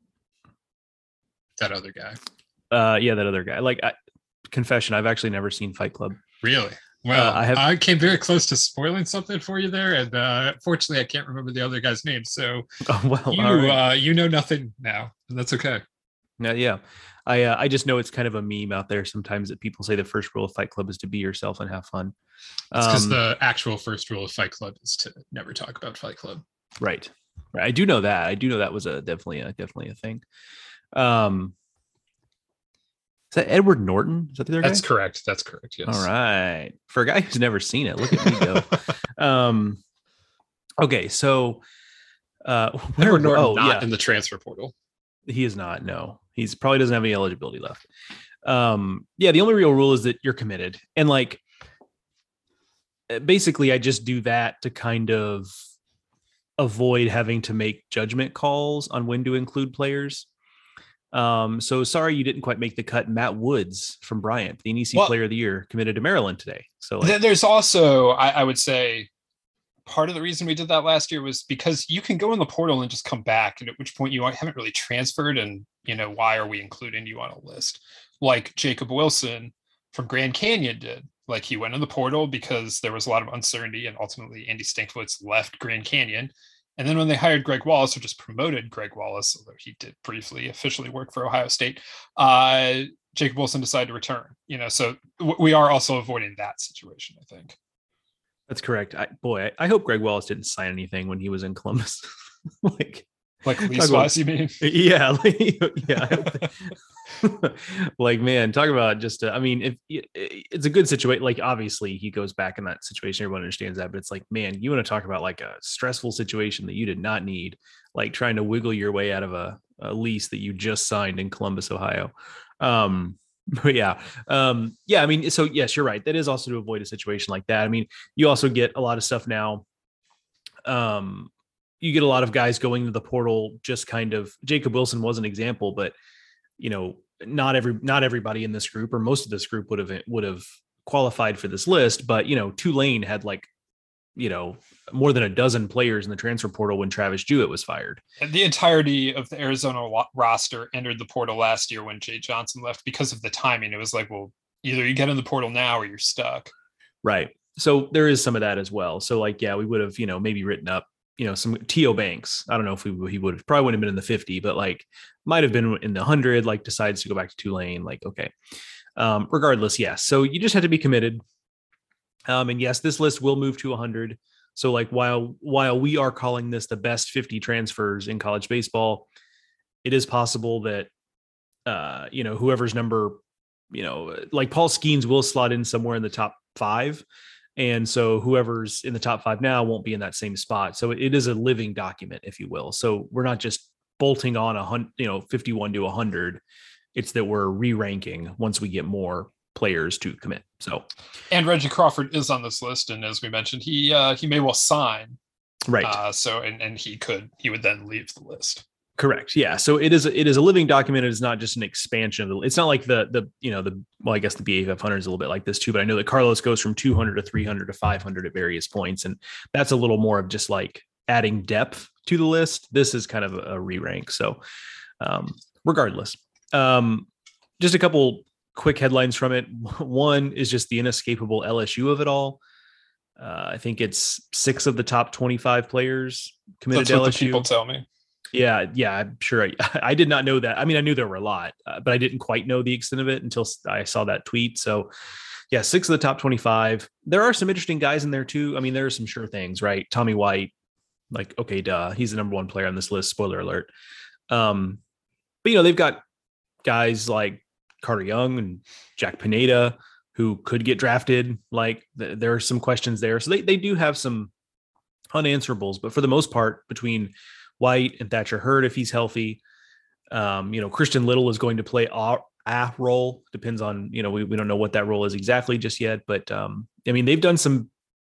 That other guy. Uh, yeah, that other guy. Like, I, confession, I've actually never seen Fight Club. Really? Well, uh, I have. I came very close to spoiling something for you there, and uh, fortunately, I can't remember the other guy's name. So, oh, well, you right. uh, you know nothing now, and that's okay. Yeah, yeah. I uh, I just know it's kind of a meme out there sometimes that people say the first rule of Fight Club is to be yourself and have fun. It's because um, the actual first rule of Fight Club is to never talk about Fight Club. Right. Right. I do know that. I do know that was a definitely a definitely a thing. Um, is that Edward Norton? Is that the other That's guy? correct. That's correct. Yes. All right. For a guy who's never seen it, look at me go. um, okay, so uh, where, Edward Norton oh, not yeah. in the transfer portal. He is not. No, he's probably doesn't have any eligibility left. Um, yeah, the only real rule is that you're committed, and like basically, I just do that to kind of avoid having to make judgment calls on when to include players. Um, so sorry you didn't quite make the cut. Matt Woods from Bryant, the N E C well, Player of the Year, committed to Maryland today. So like, there's also, I, I would say, part of the reason we did that last year was because you can go in the portal and just come back, and at which point you haven't really transferred, and you know, why are we including you on a list? Like Jacob Wilson from Grand Canyon did. Like, he went in the portal because there was a lot of uncertainty, and ultimately Andy Stankiewicz left Grand Canyon. And then when they hired Greg Wallace, or just promoted Greg Wallace, although he did briefly officially work for Ohio State, uh, Jacob Wilson decided to return. You know, so w- we are also avoiding that situation, I think. that's correct. I, boy, I, I hope Greg Wallace didn't sign anything when he was in Columbus. like, like lease wise, you mean? Yeah, like, yeah. Like, man, talk about just. Uh, I mean, if it's a good situation, like obviously he goes back in that situation, everyone understands that. But it's like, man, you want to talk about like a stressful situation that you did not need, like trying to wiggle your way out of a, a lease that you just signed in Columbus, Ohio. Um, But yeah, um, yeah. I mean, so yes, you're right. That is also to avoid a situation like that. I mean, you also get a lot of stuff now. Um, you get a lot of guys going to the portal, just kind of. Jacob Wilson was an example, but you know, not every not everybody in this group, or most of this group, would have would have qualified for this list. But you know, Tulane had like, you know, more than a dozen players in the transfer portal when Travis Jewett was fired. And the entirety of the Arizona wa- roster entered the portal last year when Jay Johnson left because of the timing. It was like, well, either you get in the portal now or you're stuck. Right. So there is some of that as well. So like, yeah, we would have, you know, maybe written up, you know, some T O Banks. I don't know if we, he would have probably wouldn't have been in the fifty, but like might have been in the hundred, like decides to go back to Tulane. Like, okay. Um, regardless. Yes. Yeah. So you just had to be committed. Um, and yes, this list will move to one hundred. So like while while we are calling this the best fifty transfers in college baseball, it is possible that uh, you know, whoever's number, you know, like Paul Skeens will slot in somewhere in the top five. And so whoever's in the top five now won't be in that same spot. So it is a living document, if you will. So we're not just bolting on a hundred, you know, fifty-one to one hundred. It's that we're re-ranking once we get more players to commit. So, and Reggie Crawford is on this list, and as we mentioned, he uh, he may well sign, right? Uh, so, and and he could he would then leave the list. Correct. Yeah. So it is it is a living document. It is not just an expansion of the. It's not like the the you know the well, I guess the B A five hundred is a little bit like this too. But I know that Carlos goes from two hundred to three hundred to five hundred at various points, and that's a little more of just like adding depth to the list. This is kind of a, a re-rank. So, um, regardless, um, just a couple quick headlines from it. One is just the inescapable L S U of it all. Uh, I think it's six of the top twenty-five players committed That's what to L S U. The people tell me. Yeah, yeah, I'm sure. I, I did not know that. I mean, I knew there were a lot, uh, but I didn't quite know the extent of it until I saw that tweet. So, yeah, six of the top twenty-five. There are some interesting guys in there too. I mean, there are some sure things, right? Tommy White, like, okay, duh, he's the number one player on this list. Spoiler alert. Um, but you know, they've got guys like Carter Young and Jack Pineda who could get drafted. Like, th- there are some questions there, so they they do have some unanswerables. But for the most part, between White and Thatcher Hurd, if he's healthy, um, you know, Christian Little is going to play a, a role. Depends on, you know, we, we don't know what that role is exactly just yet, but um, I mean, they've done some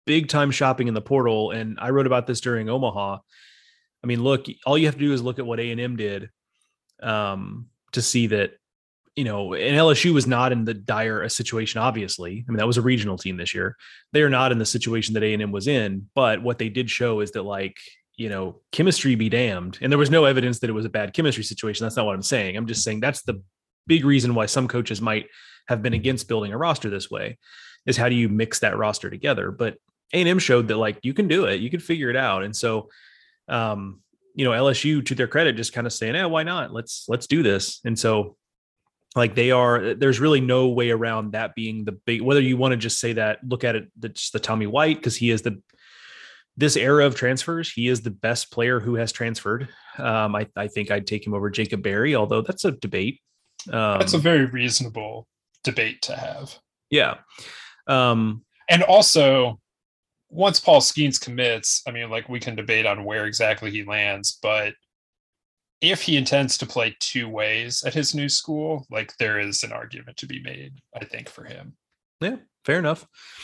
big time shopping in the portal. And I wrote about this during Omaha. I mean, look, all you have to do is look at what A and M did um, to see that, you know, and L S U was not in the dire a situation, obviously. I mean, that was a regional team this year. They are not in the situation that A and M was in. But what they did show is that, like, you know, chemistry be damned. And there was no evidence that it was a bad chemistry situation. That's not what I'm saying. I'm just saying that's the big reason why some coaches might have been against building a roster this way, is how do you mix that roster together? But A and M showed that, like, you can do it, you can figure it out. And so, um, you know, L S U, to their credit, just kind of saying, yeah, why not? Let's, let's do this. And so, like, they are, there's really no way around that being the big, whether you want to just say that, look at it, the, just the Tommy White, because he is the, this era of transfers, he is the best player who has transferred. Um, I, I think I'd take him over Jacob Berry, although that's a debate. Um, That's a very reasonable debate to have. Yeah. Um, and also, once Paul Skeens commits, I mean, like, we can debate on where exactly he lands, but if he intends to play two ways at his new school, like, there is an argument to be made, I think, for him. Yeah, fair enough.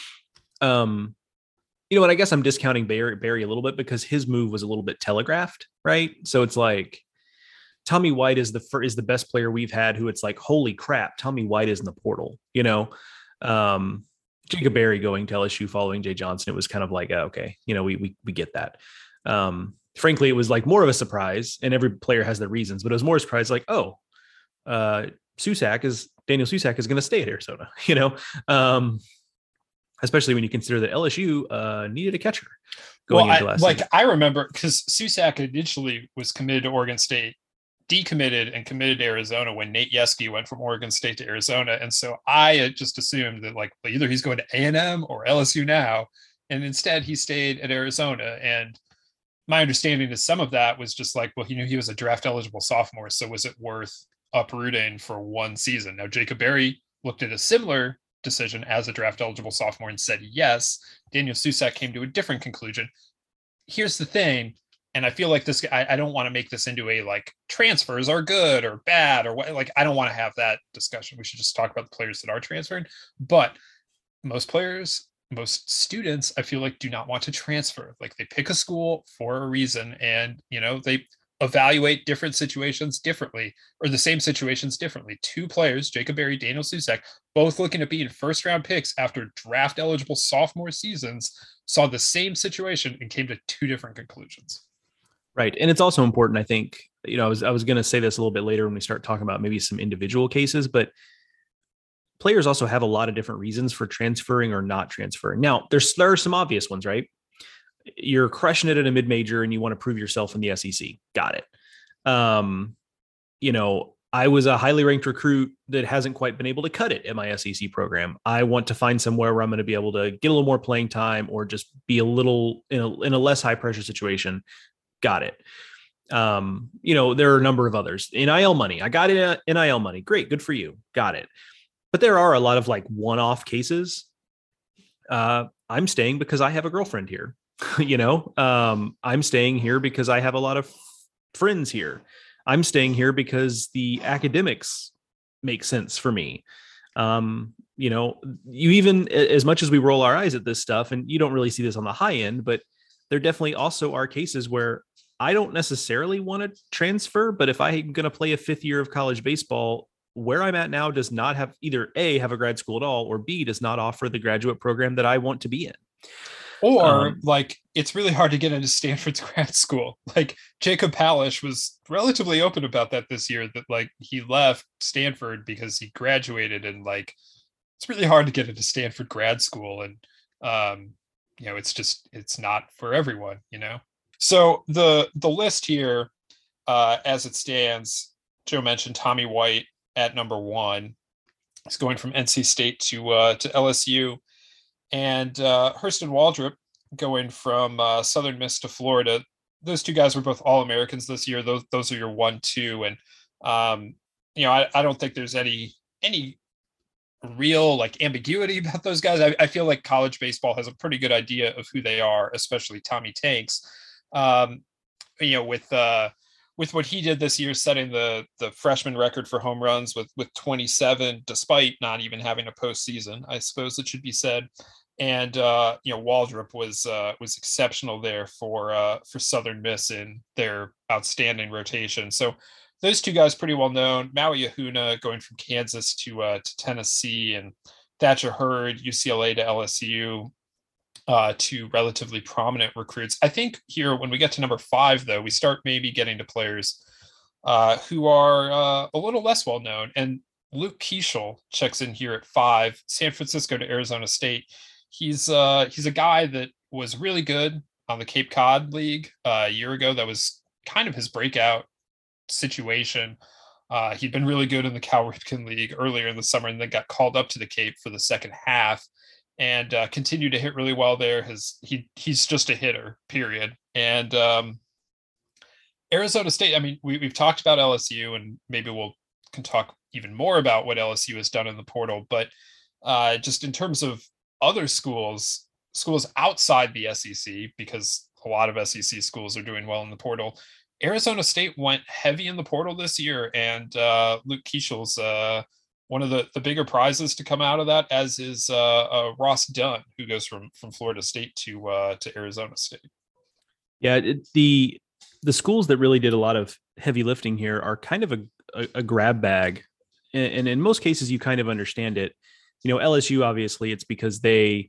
Um, you know what? I guess I'm discounting Barry, Barry a little bit because his move was a little bit telegraphed, right? So it's like Tommy White is the fir- is the best player we've had who it's like, holy crap, Tommy White is in the portal, you know? Um, Jacob Berry going to L S U following Jay Johnson, it was kind of like, uh, okay, you know, we we we get that. Um, frankly, it was like more of a surprise, and every player has their reasons, but it was more a surprise, like, oh, uh, Susac is Daniel Susac is going to stay at Arizona, you know, um, especially when you consider that L S U uh, needed a catcher going well, into I, last like season. I remember because Susac initially was committed to Oregon State, decommitted and committed to Arizona when Nate Yeske went from Oregon State to Arizona, and so I just assumed that, like, either he's going to A and M or L S U now, and instead he stayed at Arizona. And my understanding is some of that was just like, well, he knew he was a draft eligible sophomore, so was it worth uprooting for one season? Now, Jacob Berry looked at a similar decision as a draft eligible sophomore and said yes. Daniel Susac came to a different conclusion. Here's the thing, and I feel like this, I, I don't want to make this into a, like, transfers are good or bad or what, like, I don't want to have that discussion. We should just talk about the players that are transferring. But most players, most students, I feel like, do not want to transfer. Like, they pick a school for a reason, and, you know, they evaluate different situations differently, or the same situations differently. Two players, Jacob Berry, Daniel Susac, both looking to be in first round picks after draft eligible sophomore seasons, saw the same situation and came to two different conclusions. Right. And it's also important, I think, you know, I was, I was going to say this a little bit later when we start talking about maybe some individual cases, but players also have a lot of different reasons for transferring or not transferring. Now, there's, there are some obvious ones, right? You're crushing it at a mid-major and you want to prove yourself in the S E C. Got it. Um, you know, I was a highly ranked recruit that hasn't quite been able to cut it in my S E C program. I want to find somewhere where I'm going to be able to get a little more playing time or just be a little in a, in a less high pressure situation. Got it. Um, you know, there are a number of others. N I L money. I got N I L money. Great. Good for you. Got it. But there are a lot of, like, one-off cases. Uh, I'm staying because I have a girlfriend here. you know, um, I'm staying here because I have a lot of friends here. I'm staying here because the academics make sense for me. Um, you know, you even, as much as we roll our eyes at this stuff, and you don't really see this on the high end, but there definitely also are cases where I don't necessarily want to transfer, but if I'm going to play a fifth year of college baseball, where I'm at now does not have either A, have a grad school at all, or B, does not offer the graduate program that I want to be in. Or um, like, it's really hard to get into Stanford's grad school. Like, Jacob Palish was relatively open about that this year, that, like, he left Stanford because he graduated, and, like, it's really hard to get into Stanford grad school. And, um, you know, it's just, it's not for everyone, you know? So the, the list here, uh, as it stands, Joe mentioned Tommy White at number one. He's going from N C State to, uh, to L S U. And uh, Hurston Waldrop going from uh, Southern Miss to Florida. Those two guys were both All-Americans this year. Those those are your one, two. And, um, you know, I, I don't think there's any any real, like, ambiguity about those guys. I, I feel like college baseball has a pretty good idea of who they are, especially Tommy Tanks. Um, you know, with uh, with what he did this year, setting the the freshman record for home runs with with twenty-seven, despite not even having a postseason, I suppose it should be said. And uh, you know, Waldrop was uh, was exceptional there for uh, for Southern Miss in their outstanding rotation. So those two guys pretty well known. Maui Ahuna going from Kansas to uh, to Tennessee, and Thatcher Hurd, U C L A to L S U, uh, two relatively prominent recruits. I think here when we get to number five, though, we start maybe getting to players uh, who are uh, a little less well known. And Luke Keeschel checks in here at five. San Francisco to Arizona State. He's uh, he's a guy that was really good on the Cape Cod League uh, a year ago. That was kind of his breakout situation. Uh, he'd been really good in the Cal Ripken League earlier in the summer, and then got called up to the Cape for the second half, and uh, continued to hit really well there. His he he's just a hitter, period. And um, Arizona State. I mean, we, we've talked about L S U, and maybe we'll can talk even more about what L S U has done in the portal. But uh, just in terms of other schools, schools outside the S E C, because a lot of S E C schools are doing well in the portal, Arizona State went heavy in the portal this year, and uh, Luke Keeschel's uh, one of the, the bigger prizes to come out of that, as is uh, uh, Ross Dunn, who goes from from Florida State to uh, to Arizona State. Yeah, it, the the schools that really did a lot of heavy lifting here are kind of a, a, a grab bag, and, and in most cases you kind of understand it. You know, L S U, obviously, it's because they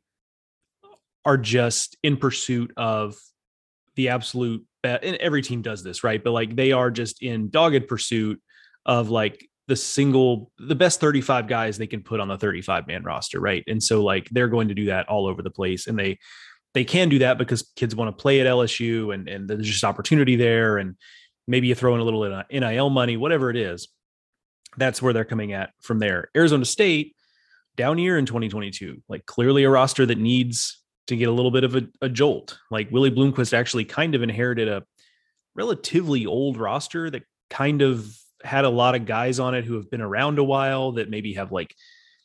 are just in pursuit of the absolute best. And every team does this, right? But like, they are just in dogged pursuit of like the single, the best thirty-five guys they can put on the thirty-five man roster, right? And so like, they're going to do that all over the place. And they, they can do that because kids want to play at L S U, and, and there's just opportunity there. And maybe you throw in a little N I L money, whatever it is. That's where they're coming at from there. Arizona State, down year in twenty twenty-two, like clearly a roster that needs to get a little bit of a, a jolt. Like Willie Bloomquist actually kind of inherited a relatively old roster that kind of had a lot of guys on it who have been around a while, that maybe have like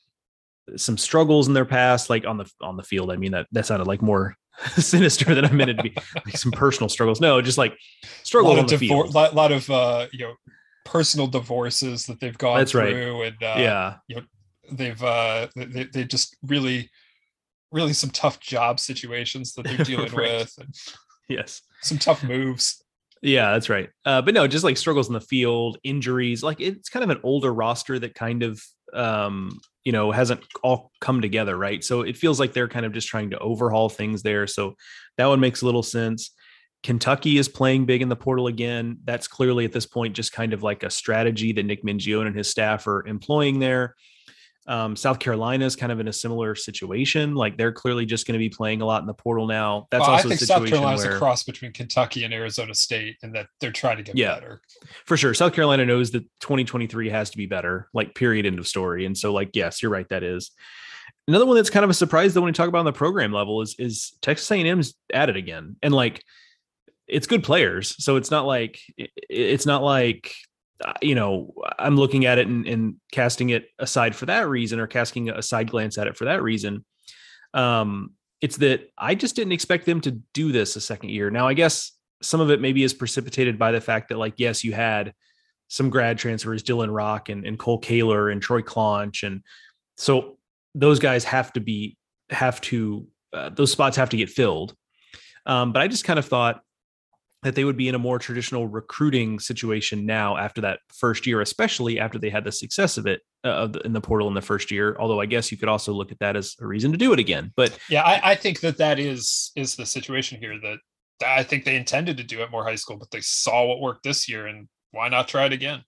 some struggles in their past, like on the, on the field. I mean, that, that sounded like more sinister than I meant it to be, like some personal struggles. No, just like struggles on the divor- field. A lot of, uh, you know, personal divorces that they've gone That's through. Right. And, uh, yeah, you know, they've uh they, they just really really some tough job situations that they're dealing right. with, and yes, some tough moves. Yeah, that's right. Uh, but no, just like struggles in the field, injuries, like it's kind of an older roster that kind of um you know hasn't all come together, right? So it feels like they're kind of just trying to overhaul things there. So that one makes a little sense. Kentucky is playing big in the portal again. That's clearly at this point just kind of like a strategy that Nick Mingione and his staff are employing there. Um, South Carolina is kind of in a similar situation. Like they're clearly just going to be playing a lot in the portal now. That's well, also I think a situation South Carolina's where, a cross between Kentucky and Arizona State, and that they're trying to get yeah, better. For sure. South Carolina knows that twenty twenty-three has to be better, like period, end of story. And so like, yes, you're right. That is another one that's kind of a surprise that when we talk about on the program level is, is Texas A and M's at it again. And like, it's good players. So it's not like, it's not like, you know, I'm looking at it and, and casting it aside for that reason, or casting a side glance at it for that reason. Um, it's that I just didn't expect them to do this a second year. Now, I guess some of it maybe is precipitated by the fact that, like, yes, you had some grad transfers, Dylan Rock and, and Cole Kaler and Troy Claunch. And so those guys have to be, have to, uh, those spots have to get filled. Um, but I just kind of thought that they would be in a more traditional recruiting situation now after that first year, especially after they had the success of it uh, in the portal in the first year. Although I guess you could also look at that as a reason to do it again. But yeah, I, I think that that is, is the situation here, that, that I think they intended to do it more high school, but they saw what worked this year, and why not try it again?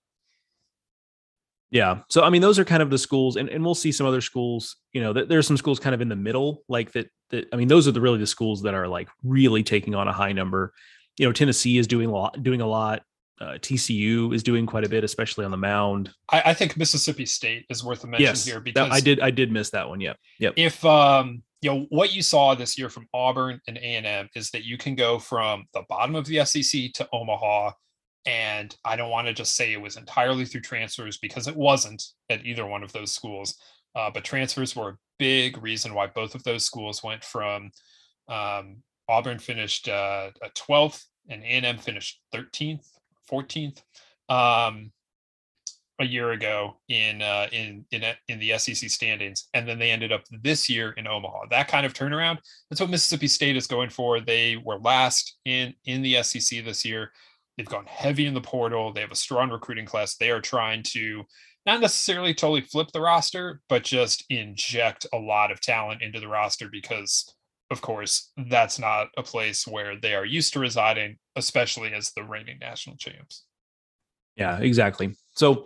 Yeah. So, I mean, those are kind of the schools, and, and we'll see some other schools, you know, that there's some schools kind of in the middle, like that, that, I mean, those are the really the schools that are like really taking on a high number. You know, Tennessee is doing a lot, doing a lot. Uh, T C U is doing quite a bit, especially on the mound. I, I think Mississippi State is worth a mention yes, here, because that, I did, I did miss that one. Yep. Yep. If, um, you know, what you saw this year from Auburn and A and M is that you can go from the bottom of the S E C to Omaha. And I don't want to just say it was entirely through transfers, because it wasn't at either one of those schools. Uh, but transfers were a big reason why both of those schools went from, um, Auburn finished uh, twelfth and A and M finished thirteenth, fourteenth. Um, a year ago in uh, in in in the S E C standings, and then they ended up this year in Omaha. That kind of turnaround. That's what Mississippi State is going for. They were last in in the S E C this year. They've gone heavy in the portal. They have a strong recruiting class. They are trying to not necessarily totally flip the roster, but just inject a lot of talent into the roster because, of course, that's not a place where they are used to residing, especially as the reigning national champs. Yeah, exactly. So,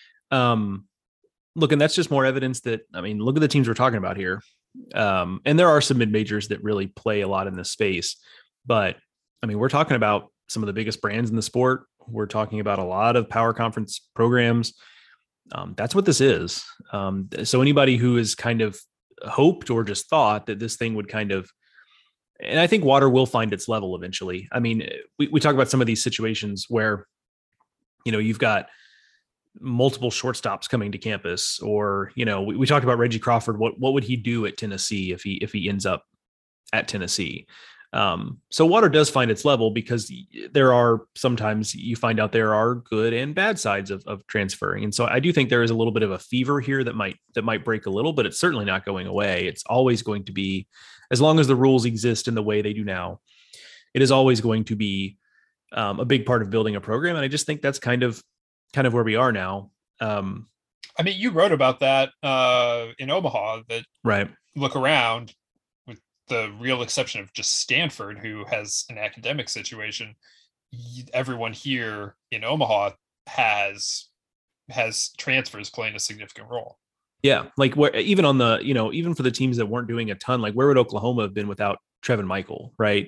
um, look, and that's just more evidence that, I mean, look at the teams we're talking about here. Um, and there are some mid-majors that really play a lot in this space, but I mean, we're talking about some of the biggest brands in the sport. We're talking about a lot of power conference programs. Um, that's what this is. Um, so anybody who has kind of hoped or just thought that this thing would kind of, and I think water will find its level eventually. I mean, we, we talk about some of these situations where, you know, you've got multiple shortstops coming to campus, or, you know, we, we talked about Reggie Crawford. What, what would he do at Tennessee if he, if he ends up at Tennessee? Um, so water does find its level because there are sometimes you find out there are good and bad sides of, of transferring. And so I do think there is a little bit of a fever here that might, that might break a little, but it's certainly not going away. It's always going to be, as long as the rules exist in the way they do now, it is always going to be um, a big part of building a program. And I just think that's kind of, kind of where we are now. Um, I mean, you wrote about that uh, in Omaha, that right. Look around, the real exception of just Stanford, who has an academic situation. Everyone here in Omaha has has transfers playing a significant role. Yeah, like where even on the, you know, even for the teams that weren't doing a ton, like where would Oklahoma have been without Trevin Michael, right?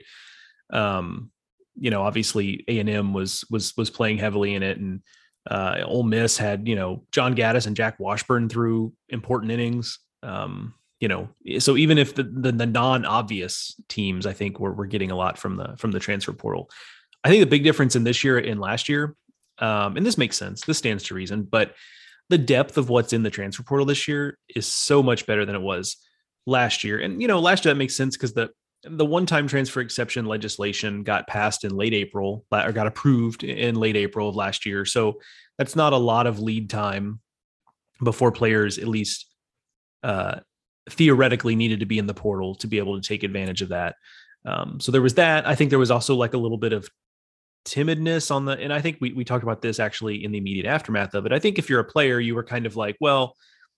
Um, you know, obviously A and M was was was playing heavily in it, and uh, Ole Miss had, you know, John Gaddis and Jack Washburn through important innings. Um, You know, so even if the, the, the non-obvious teams, I think we're, we're getting a lot from the, from the transfer portal. I think the big difference in this year and last year, um, and this makes sense, this stands to reason, but the depth of what's in the transfer portal this year is so much better than it was last year. And, you know, last year that makes sense because the, the one-time transfer exception legislation got passed in late April, or got approved in late April of last year. So that's not a lot of lead time before players at least, uh, theoretically needed to be in the portal to be able to take advantage of that. Um, so there was that. I think there was also like a little bit of timidness on the, and I think we we talked about this actually in the immediate aftermath of it. I think if you're a player, you were kind of like, well,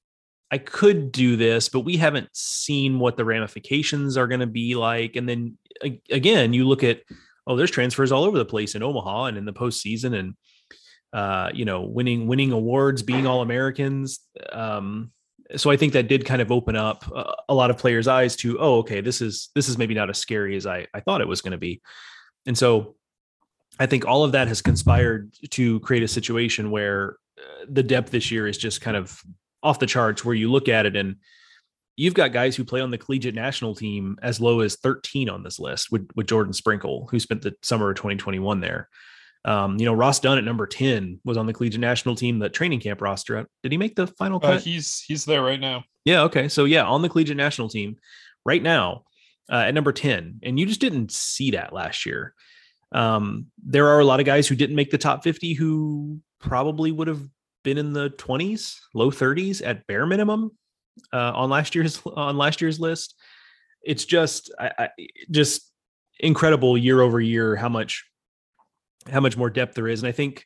I could do this, but we haven't seen what the ramifications are going to be like. And then again, you look at, oh, there's transfers all over the place in Omaha and in the postseason, and uh, you know, winning winning awards, being All-Americans. Um, So I think that did kind of open up uh, a lot of players' eyes to, oh, okay, this is this is maybe not as scary as I, I thought it was going to be. And so I think all of that has conspired to create a situation where uh, the depth this year is just kind of off the charts, where you look at it and you've got guys who play on the collegiate national team as low as thirteen on this list, with, with Jordan Sprinkle, who spent the summer of twenty twenty-one there. Um, you know, Ross Dunn at number ten was on the collegiate national team, the training camp roster. Did he make the final cut? Uh, he's he's there right now. Yeah. Okay. So yeah, on the collegiate national team right now uh, at number ten, and you just didn't see that last year. Um, there are a lot of guys who didn't make the top fifty who probably would have been in the twenties, low thirties at bare minimum uh, on last year's on last year's list. It's just I, I, just incredible year over year how much. how much more depth there is. And I think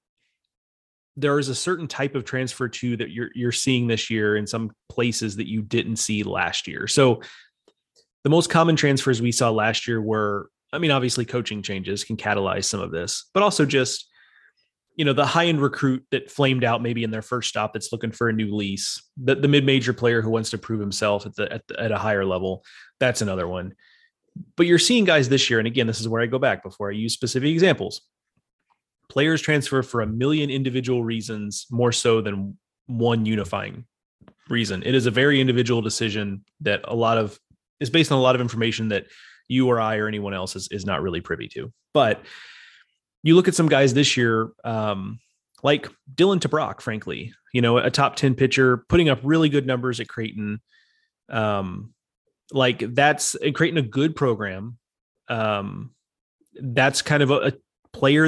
there is a certain type of transfer too that you're, you're seeing this year in some places that you didn't see last year. So the most common transfers we saw last year were, I mean, obviously coaching changes can catalyze some of this, but also just, you know, the high-end recruit that flamed out maybe in their first stop that's looking for a new lease, the, the mid-major player who wants to prove himself at the, at the, at a higher level. That's another one. But you're seeing guys this year, and again, this is where I go back before I use specific examples. Players transfer for a million individual reasons, more so than one unifying reason. It is a very individual decision that a lot of is based on a lot of information that you or I or anyone else is, is not really privy to. But you look at some guys this year, um, like Dylan Tabrock, frankly, you know, a top ten pitcher, putting up really good numbers at Creighton. Um, like that's and Creighton, a good program. Um, that's kind of a, a player that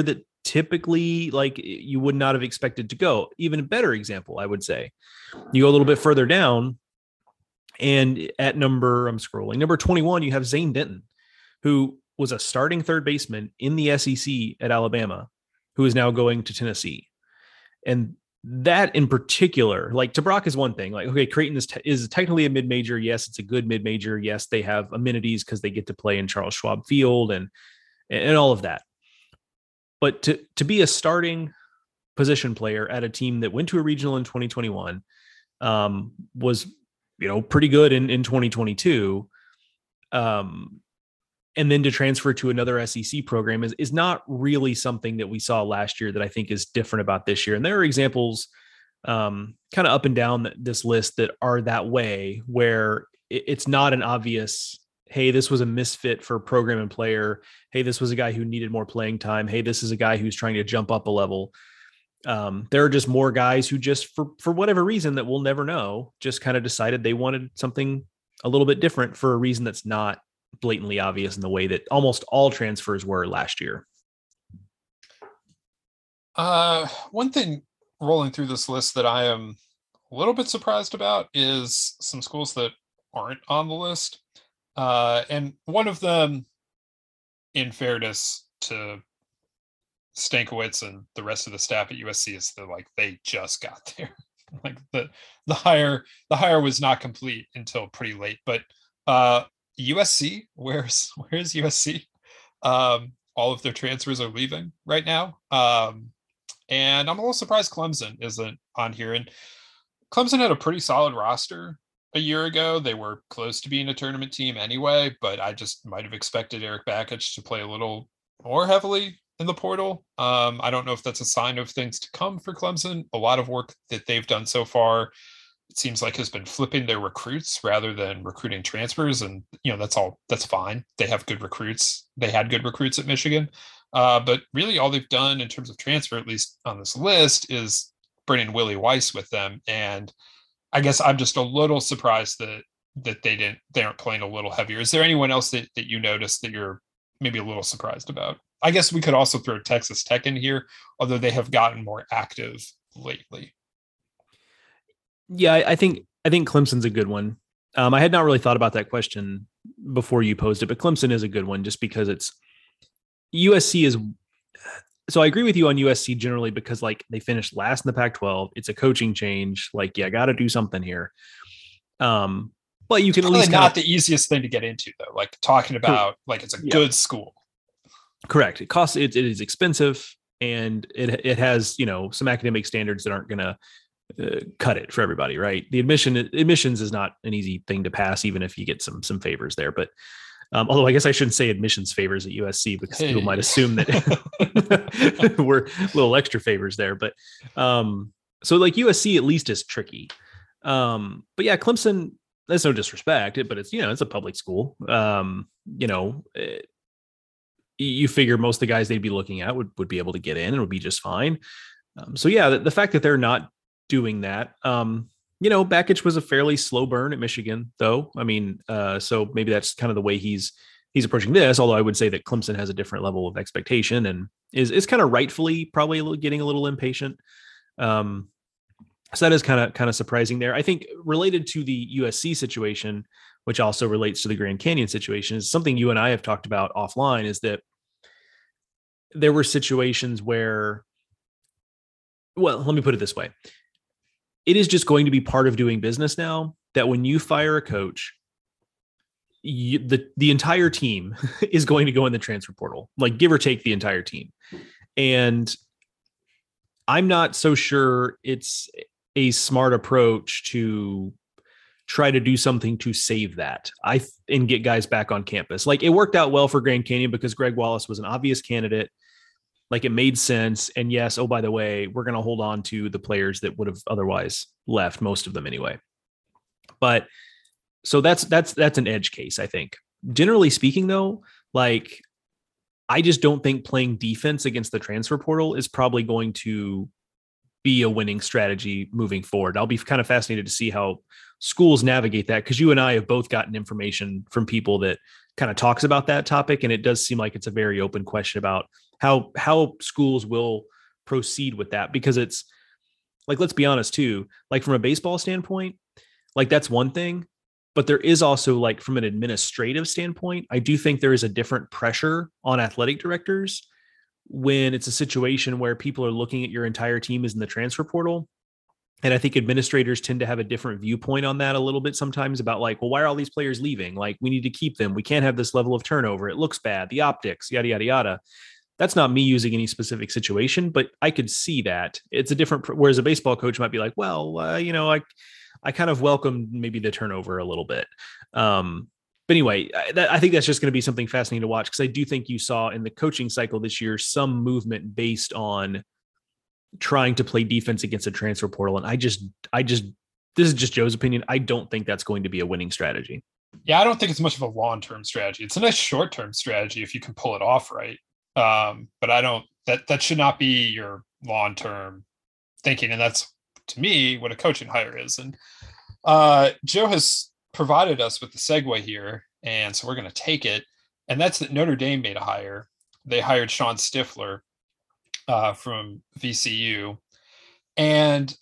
typically like you would not have expected to go. Even a better example, I would say, you go a little bit further down, and at number, I'm scrolling, number twenty-one, you have Zane Denton, who was a starting third baseman in the S E C at Alabama, who is now going to Tennessee. And that in particular, like, to Brock is one thing. Like, okay, Creighton is, te- is technically a mid-major. Yes, it's a good mid-major. Yes, they have amenities because they get to play in Charles Schwab Field and and all of that. But to to be a starting position player at a team that went to a regional in twenty twenty-one, um, was, you know, pretty good in, in twenty twenty-two, um, and then to transfer to another S E C program is, is not really something that we saw last year that I think is different about this year. And there are examples um, kind of up and down this list that are that way, where it, it's not an obvious, hey, this was a misfit for program and player. Hey, this was a guy who needed more playing time. Hey, this is a guy who's trying to jump up a level. Um, there are just more guys who just, for, for whatever reason that we'll never know, just kind of decided they wanted something a little bit different for a reason that's not blatantly obvious in the way that almost all transfers were last year. Uh, one thing rolling through this list that I am a little bit surprised about is some schools that aren't on the list. Uh, and one of them, in fairness to Stankiewicz and the rest of the staff at U S C, is that, like, they just got there. Like, the the hire the hire was not complete until pretty late. But uh, U S C, where's where's U S C? Um, all of their transfers are leaving right now, um, and I'm a little surprised Clemson isn't on here. And Clemson had a pretty solid roster a year ago. They were close to being a tournament team anyway, but I just might have expected Eric Bakich to play a little more heavily in the portal. Um, I don't know if that's a sign of things to come for Clemson. A lot of work that they've done so far, it seems like, has been flipping their recruits rather than recruiting transfers. And, you know, that's all, that's fine. They have good recruits. They had good recruits at Michigan. Uh, but really all they've done in terms of transfer, at least on this list, is bringing Willie Weiss with them. And I guess I'm just a little surprised that that they didn't they aren't playing a little heavier. Is there anyone else that, that you noticed that you're maybe a little surprised about? I guess we could also throw Texas Tech in here, although they have gotten more active lately. Yeah, I, I think I think Clemson's a good one. Um, I had not really thought about that question before you posed it, but Clemson is a good one just because it's U S C is. So I agree with you on U S C generally because, like, they finished last in the Pac twelve. It's a coaching change. Like, yeah, got to do something here. Um, but you can it's at least not kind of, the easiest thing to get into, though. Like, talking about like it's a yeah. good school. Correct. It costs. It, it is expensive, and it it has, you know, some academic standards that aren't going to uh, cut it for everybody. Right. The admission admissions is not an easy thing to pass, even if you get some some favors there. But Um, although I guess I shouldn't say admissions favors at U S C because hey. people might assume that we're little extra favors there. But um, so like U S C at least is tricky. Um, but yeah, Clemson, that's no disrespect, but it's, you know, it's a public school. Um, you know, it, you figure most of the guys they'd be looking at would, would be able to get in and would be just fine. Um, so yeah, the, the fact that they're not doing that, um, you know, Bakich was a fairly slow burn at Michigan, though. I mean, uh, so maybe that's kind of the way he's he's approaching this. Although I would say that Clemson has a different level of expectation and is is kind of rightfully probably a little, getting a little impatient. Um, so that is kind of kind of surprising there. I think related to the U S C situation, which also relates to the Grand Canyon situation, is something you and I have talked about offline. Is that there were situations where, well, let me put it this way. It is just going to be part of doing business now that when you fire a coach, you, the, the entire team is going to go in the transfer portal, like give or take the entire team. And I'm not so sure it's a smart approach to try to do something to save that I and get guys back on campus. Like, it worked out well for Grand Canyon because Greg Wallace was an obvious candidate. Like, it made sense. And yes, oh, by the way, we're going to hold on to the players that would have otherwise left, most of them anyway. But so that's, that's, that's an edge case, I think. Generally speaking, though, like, I just don't think playing defense against the transfer portal is probably going to be a winning strategy moving forward. I'll be kind of fascinated to see how schools navigate that, because you and I have both gotten information from people that kind of talks about that topic. And it does seem like it's a very open question about how how schools will proceed with that, because it's like, let's be honest too, like from a baseball standpoint, like that's one thing, but there is also like from an administrative standpoint, I do think there is a different pressure on athletic directors when it's a situation where people are looking at your entire team as in the transfer portal. And I think administrators tend to have a different viewpoint on that a little bit sometimes about like, well, why are all these players leaving? Like, we need to keep them. We can't have this level of turnover. It looks bad. The optics, yada, yada, yada. That's not me using any specific situation, but I could see that it's a different, whereas a baseball coach might be like, well, uh, you know, I, I kind of welcome maybe the turnover a little bit. Um, but anyway, I, that, I think that's just going to be something fascinating to watch, because I do think you saw in the coaching cycle this year some movement based on trying to play defense against a transfer portal. And I just, I just, this is just Joe's opinion. I don't think that's going to be a winning strategy. Yeah, I don't think it's much of a long-term strategy. It's a nice short-term strategy if you can pull it off right. Um, but I don't, that, that should not be your long-term thinking. And that's, to me, what a coaching hire is. And uh, Joe has provided us with the segue here. And so we're going to take it. And that's that Notre Dame made a hire. They hired Sean Stifler uh, from V C U. And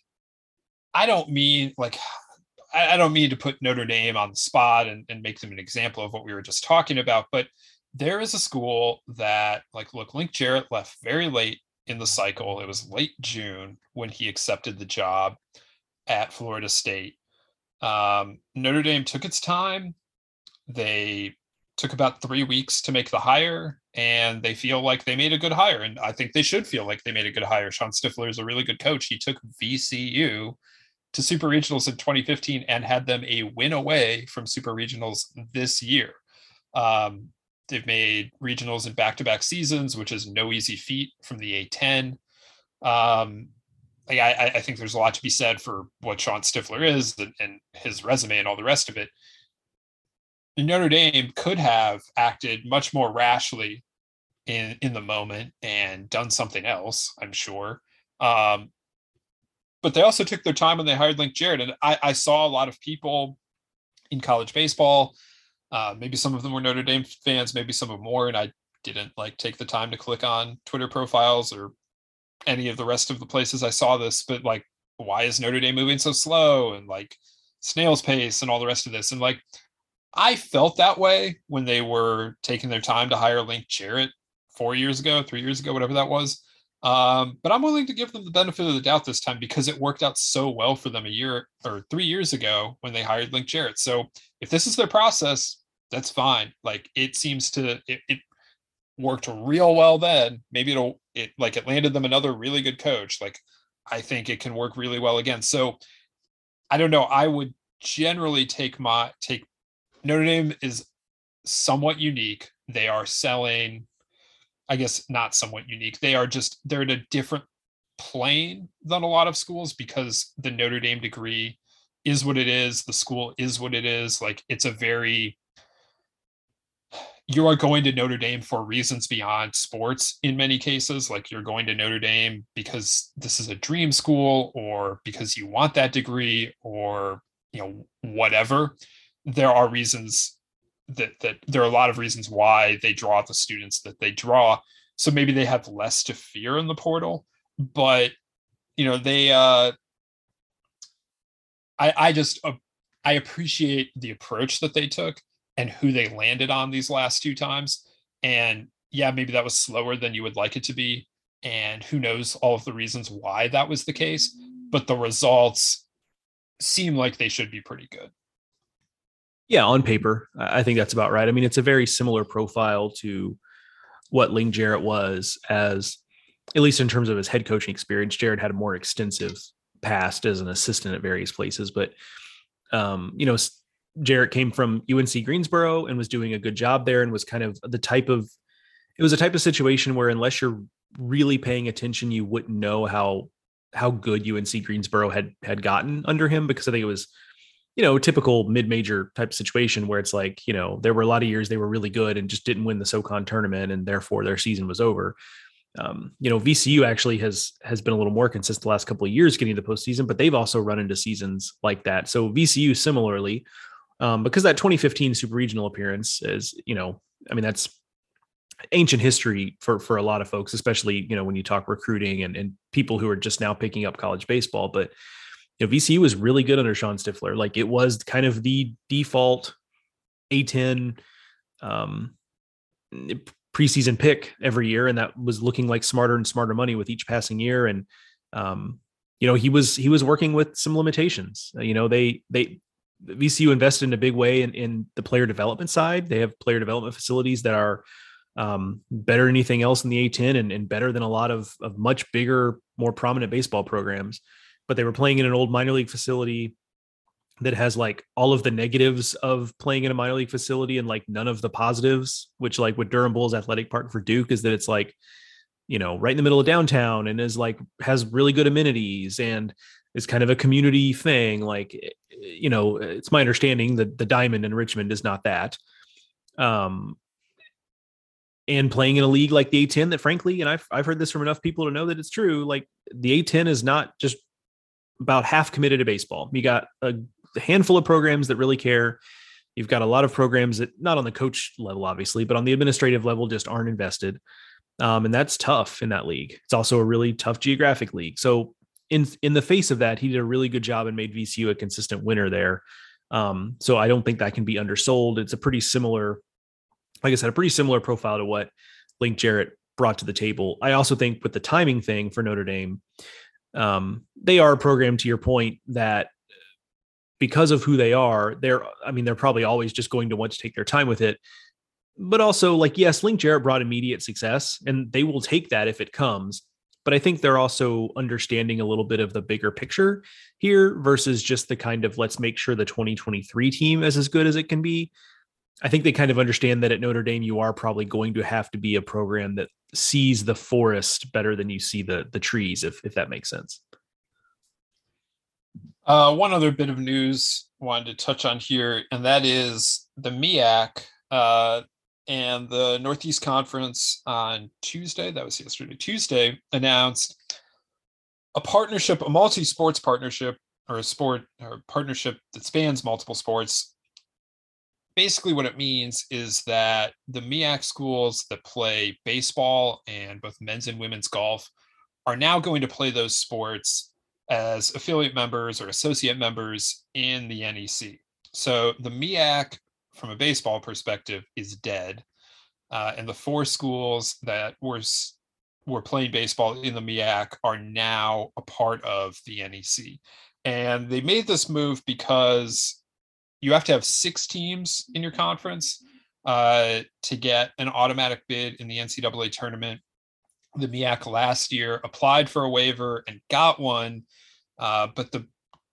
I don't mean like, I, I don't mean to put Notre Dame on the spot and, and make them an example of what we were just talking about, but there is a school that, like, look, Link Jarrett left very late in the cycle. It was late June when he accepted the job at Florida State. Um, Notre Dame took its time. They took about three weeks to make the hire, and they feel like they made a good hire. And I think they should feel like they made a good hire. Sean Stifler is a really good coach. He took V C U to Super Regionals in twenty fifteen and had them a win away from Super Regionals this year. Um, They've made regionals in back-to-back seasons, which is no easy feat from the A ten. Um, I, I think there's a lot to be said for what Sean Stifler is and, and his resume and all the rest of it. Notre Dame could have acted much more rashly in, in the moment and done something else, I'm sure. Um, but they also took their time when they hired Link Jarrett. And I, I saw a lot of people in college baseball. Uh, maybe some of them were Notre Dame fans, maybe some of them more, and I didn't like take the time to click on Twitter profiles or any of the rest of the places I saw this, but like, why is Notre Dame moving so slow and like snail's pace and all the rest of this? And like, I felt that way when they were taking their time to hire Link Jarrett four years ago, three years ago, whatever that was. Um, but I'm willing to give them the benefit of the doubt this time because it worked out so well for them a year or three years ago when they hired Link Jarrett. So if this is their process, that's fine. Like, it seems to, it, it worked real well then. Maybe it'll, it like it landed them another really good coach. Like, I think it can work really well again. So I don't know. I would generally take my, take Notre Dame is somewhat unique. They are selling, I guess not somewhat unique. They are just, they're in a different plane than a lot of schools because the Notre Dame degree is what it is. The school is what it is. Like, it's a very, you are going to Notre Dame for reasons beyond sports in many cases. Like, you're going to Notre Dame because this is a dream school or because you want that degree or, you know, whatever. There are reasons that, that there are a lot of reasons why they draw the students that they draw. So maybe they have less to fear in the portal, but you know, they, uh, I, I just, uh, I appreciate the approach that they took and who they landed on these last two times. And yeah, maybe that was slower than you would like it to be. And who knows all of the reasons why that was the case, but the results seem like they should be pretty good. Yeah, on paper, I think that's about right. I mean, it's a very similar profile to what Link Jarrett was, as at least in terms of his head coaching experience. Jarrett had a more extensive past as an assistant at various places, but um, you know, Jarrett came from U N C Greensboro and was doing a good job there, and was kind of the type of, it was a type of situation where unless you're really paying attention, you wouldn't know how how good U N C Greensboro had had gotten under him, because I think it was, you know, typical mid-major type of situation where it's like, you know, there were a lot of years they were really good and just didn't win the SoCon tournament, and therefore their season was over. Um, you know, V C U actually has has been a little more consistent the last couple of years getting to the postseason, but they've also run into seasons like that. So V C U similarly, um, because that twenty fifteen Super Regional appearance is, you know, I mean, that's ancient history for, for a lot of folks, especially, you know, when you talk recruiting and, and people who are just now picking up college baseball. But, you know, V C U was really good under Sean Stifler. Like, it was kind of the default A ten um, preseason pick every year. And that was looking like smarter and smarter money with each passing year. And, um, you know, he was, he was working with some limitations. You know, they, they, V C U invested in a big way in, in the player development side. They have player development facilities that are um, better than anything else in the A ten and, and better than a lot of, of much bigger, more prominent baseball programs. But they were playing in an old minor league facility that has like all of the negatives of playing in a minor league facility and like none of the positives, which like with Durham Bulls Athletic Park for Duke is that it's like, you know, right in the middle of downtown and is like, has really good amenities and is kind of a community thing. Like, you know, it's my understanding that the Diamond in Richmond is not that. Um, and playing in a league like the A ten that frankly, and I've, I've heard this from enough people to know that it's true. Like the A ten is not just about half committed to baseball. You got a handful of programs that really care. You've got a lot of programs that not on the coach level, obviously, but on the administrative level just aren't invested. Um, and that's tough in that league. It's also a really tough geographic league. So in, in the face of that, he did a really good job and made V C U a consistent winner there. Um, so I don't think that can be undersold. It's a pretty similar, like I said, a pretty similar profile to what Link Jarrett brought to the table. I also think with the timing thing for Notre Dame, um, they are a program, to your point, that because of who they are, they're, I mean, they're probably always just going to want to take their time with it. But also, like, yes, Link Jarrett brought immediate success, and they will take that if it comes. But I think they're also understanding a little bit of the bigger picture here versus just the kind of let's make sure the twenty twenty-three team is as good as it can be. I think they kind of understand that at Notre Dame, you are probably going to have to be a program that sees the forest better than you see the the trees, if if that makes sense. Uh, one other bit of news I wanted to touch on here, and that is the M E A C uh, and the Northeast Conference on Tuesday, that was yesterday, Tuesday, announced a partnership, a multi-sports partnership, or a sport or partnership that spans multiple sports. Basically what it means is that the M E A C schools that play baseball and both men's and women's golf are now going to play those sports as affiliate members or associate members in the N E C. So the M E A C, from a baseball perspective, is dead. Uh, and the four schools that were, were playing baseball in the M E A C are now a part of the N E C. And they made this move because you have to have six teams in your conference uh, to get an automatic bid in the N C double A tournament. The M E A C last year applied for a waiver and got one, uh, but the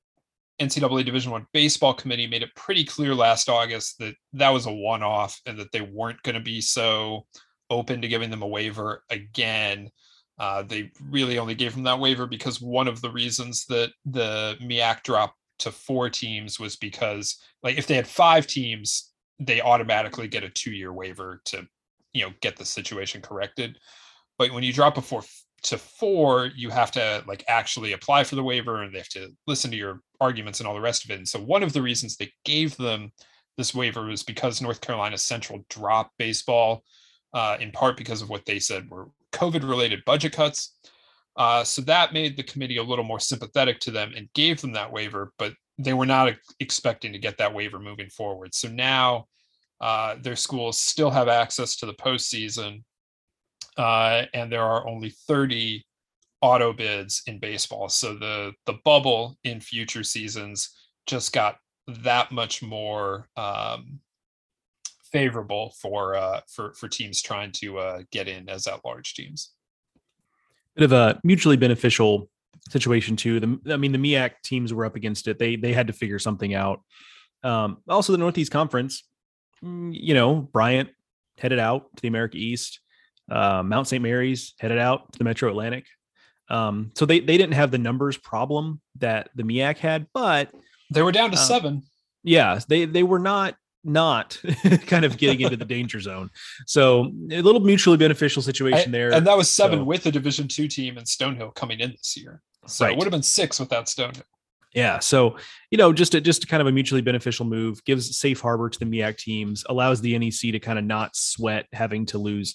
N C double A Division One Baseball Committee made it pretty clear last August that that was a one-off and that they weren't going to be so open to giving them a waiver again. Uh, they really only gave them that waiver because one of the reasons that the M E A C dropped to four teams was because, like, if they had five teams, they automatically get a two-year waiver to, you know, get the situation corrected. But when you drop a four to four, you have to like actually apply for the waiver and they have to listen to your arguments and all the rest of it. And so one of the reasons they gave them this waiver was because North Carolina Central dropped baseball, uh, in part because of what they said were COVID-related budget cuts. Uh, so that made the committee a little more sympathetic to them and gave them that waiver, but they were not expecting to get that waiver moving forward. So now uh, their schools still have access to the postseason. Uh, and there are only thirty auto bids in baseball. So the the bubble in future seasons just got that much more um, favorable for uh, for for teams trying to uh, get in as at-large teams. Bit of a mutually beneficial situation too. The, I mean, the M E A C teams were up against it. They they had to figure something out. Um, also, the Northeast Conference, you know, Bryant headed out to the America East. Uh, Mount Saint Mary's headed out to the Metro Atlantic. Um, so they, they didn't have the numbers problem that the M E A C had, but they were down to uh, seven. Yeah, they, they were not, not kind of getting into the danger zone. So a little mutually beneficial situation I, there. And that was seven so, with the Division two team in Stonehill coming in this year. So right. It would have been six without Stonehill. Yeah. So, you know, just a, just kind of a mutually beneficial move, gives safe harbor to the M E A C teams, allows the N E C to kind of not sweat having to lose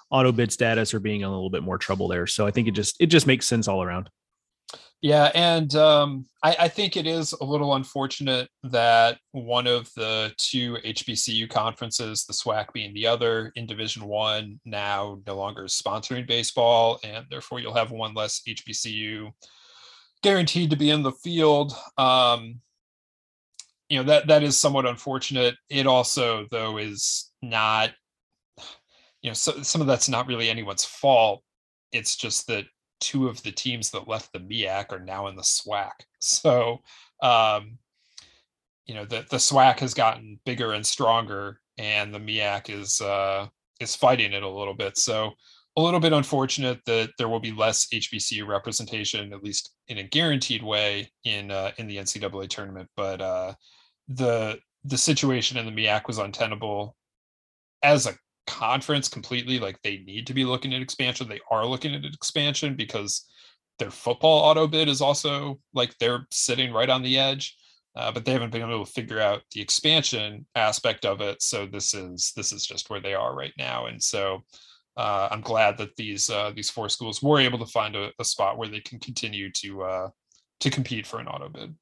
auto bid status or being in a little bit more trouble there. So I think it just it just makes sense all around. Yeah, and um, I, I think it is a little unfortunate that one of the two H B C U conferences, the SWAC being the other, in Division One now no longer is sponsoring baseball, and therefore you'll have one less H B C U guaranteed to be in the field. Um, you know, that that is somewhat unfortunate. It also, though, is not, you know, so, some of that's not really anyone's fault. It's just that two of the teams that left the M E A C are now in the SWAC. So, um, you know, the, the SWAC has gotten bigger and stronger, and the M E A C is uh, is fighting it a little bit. So a little bit unfortunate that there will be less H B C U representation, at least in a guaranteed way, in uh, in the N C double A tournament. But uh, the the situation in the M E A C was untenable as a conference completely. Like, they need to be looking at expansion. They are looking at expansion because their football auto bid is also, like, they're sitting right on the edge, uh, but they haven't been able to figure out the expansion aspect of it. So this is this is just where they are right now. And so uh, I'm glad that these uh, these four schools were able to find a, a spot where they can continue to uh, to compete for an auto bid.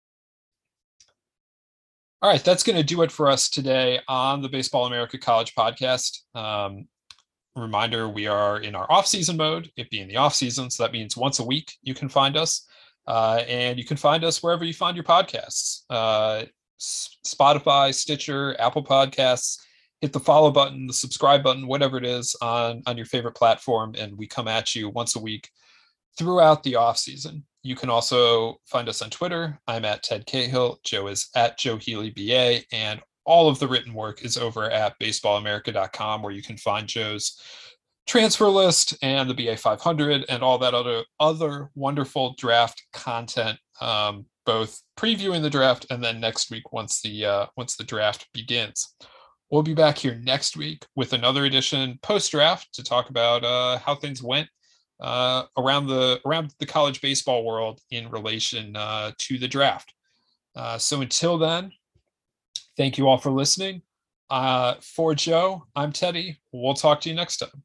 All right, that's going to do it for us today on the Baseball America College podcast. Um, reminder, we are in our off-season mode, it being the off-season, so that means once a week you can find us, uh, and you can find us wherever you find your podcasts. Uh, Spotify, Stitcher, Apple Podcasts. Hit the follow button, the subscribe button, whatever it is on, on your favorite platform, and we come at you once a week throughout the off-season. You can also find us on Twitter. I'm at Ted Cahill. Joe is at Joe Healy B A, and all of the written work is over at baseball america dot com, where you can find Joe's transfer list and the B A five hundred and all that other other wonderful draft content, um, both previewing the draft and then next week once the uh, once the draft begins. We'll be back here next week with another edition post-draft to talk about uh, how things went uh, around the around the college baseball world in relation uh, to the draft. Uh, so until then, thank you all for listening. Uh, for Joe, I'm Teddy. We'll talk to you next time.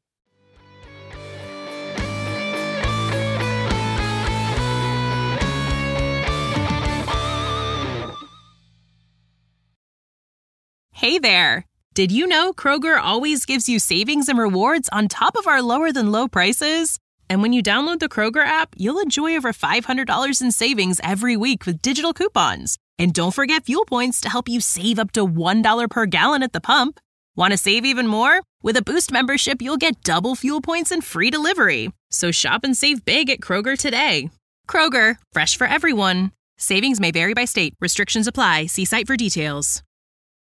Hey there. Did you know Kroger always gives you savings and rewards on top of our lower than low prices? And when you download the Kroger app, you'll enjoy over five hundred dollars in savings every week with digital coupons. And don't forget fuel points to help you save up to one dollar per gallon at the pump. Want to save even more? With a Boost membership, you'll get double fuel points and free delivery. So shop and save big at Kroger today. Kroger, fresh for everyone. Savings may vary by state. Restrictions apply. See site for details.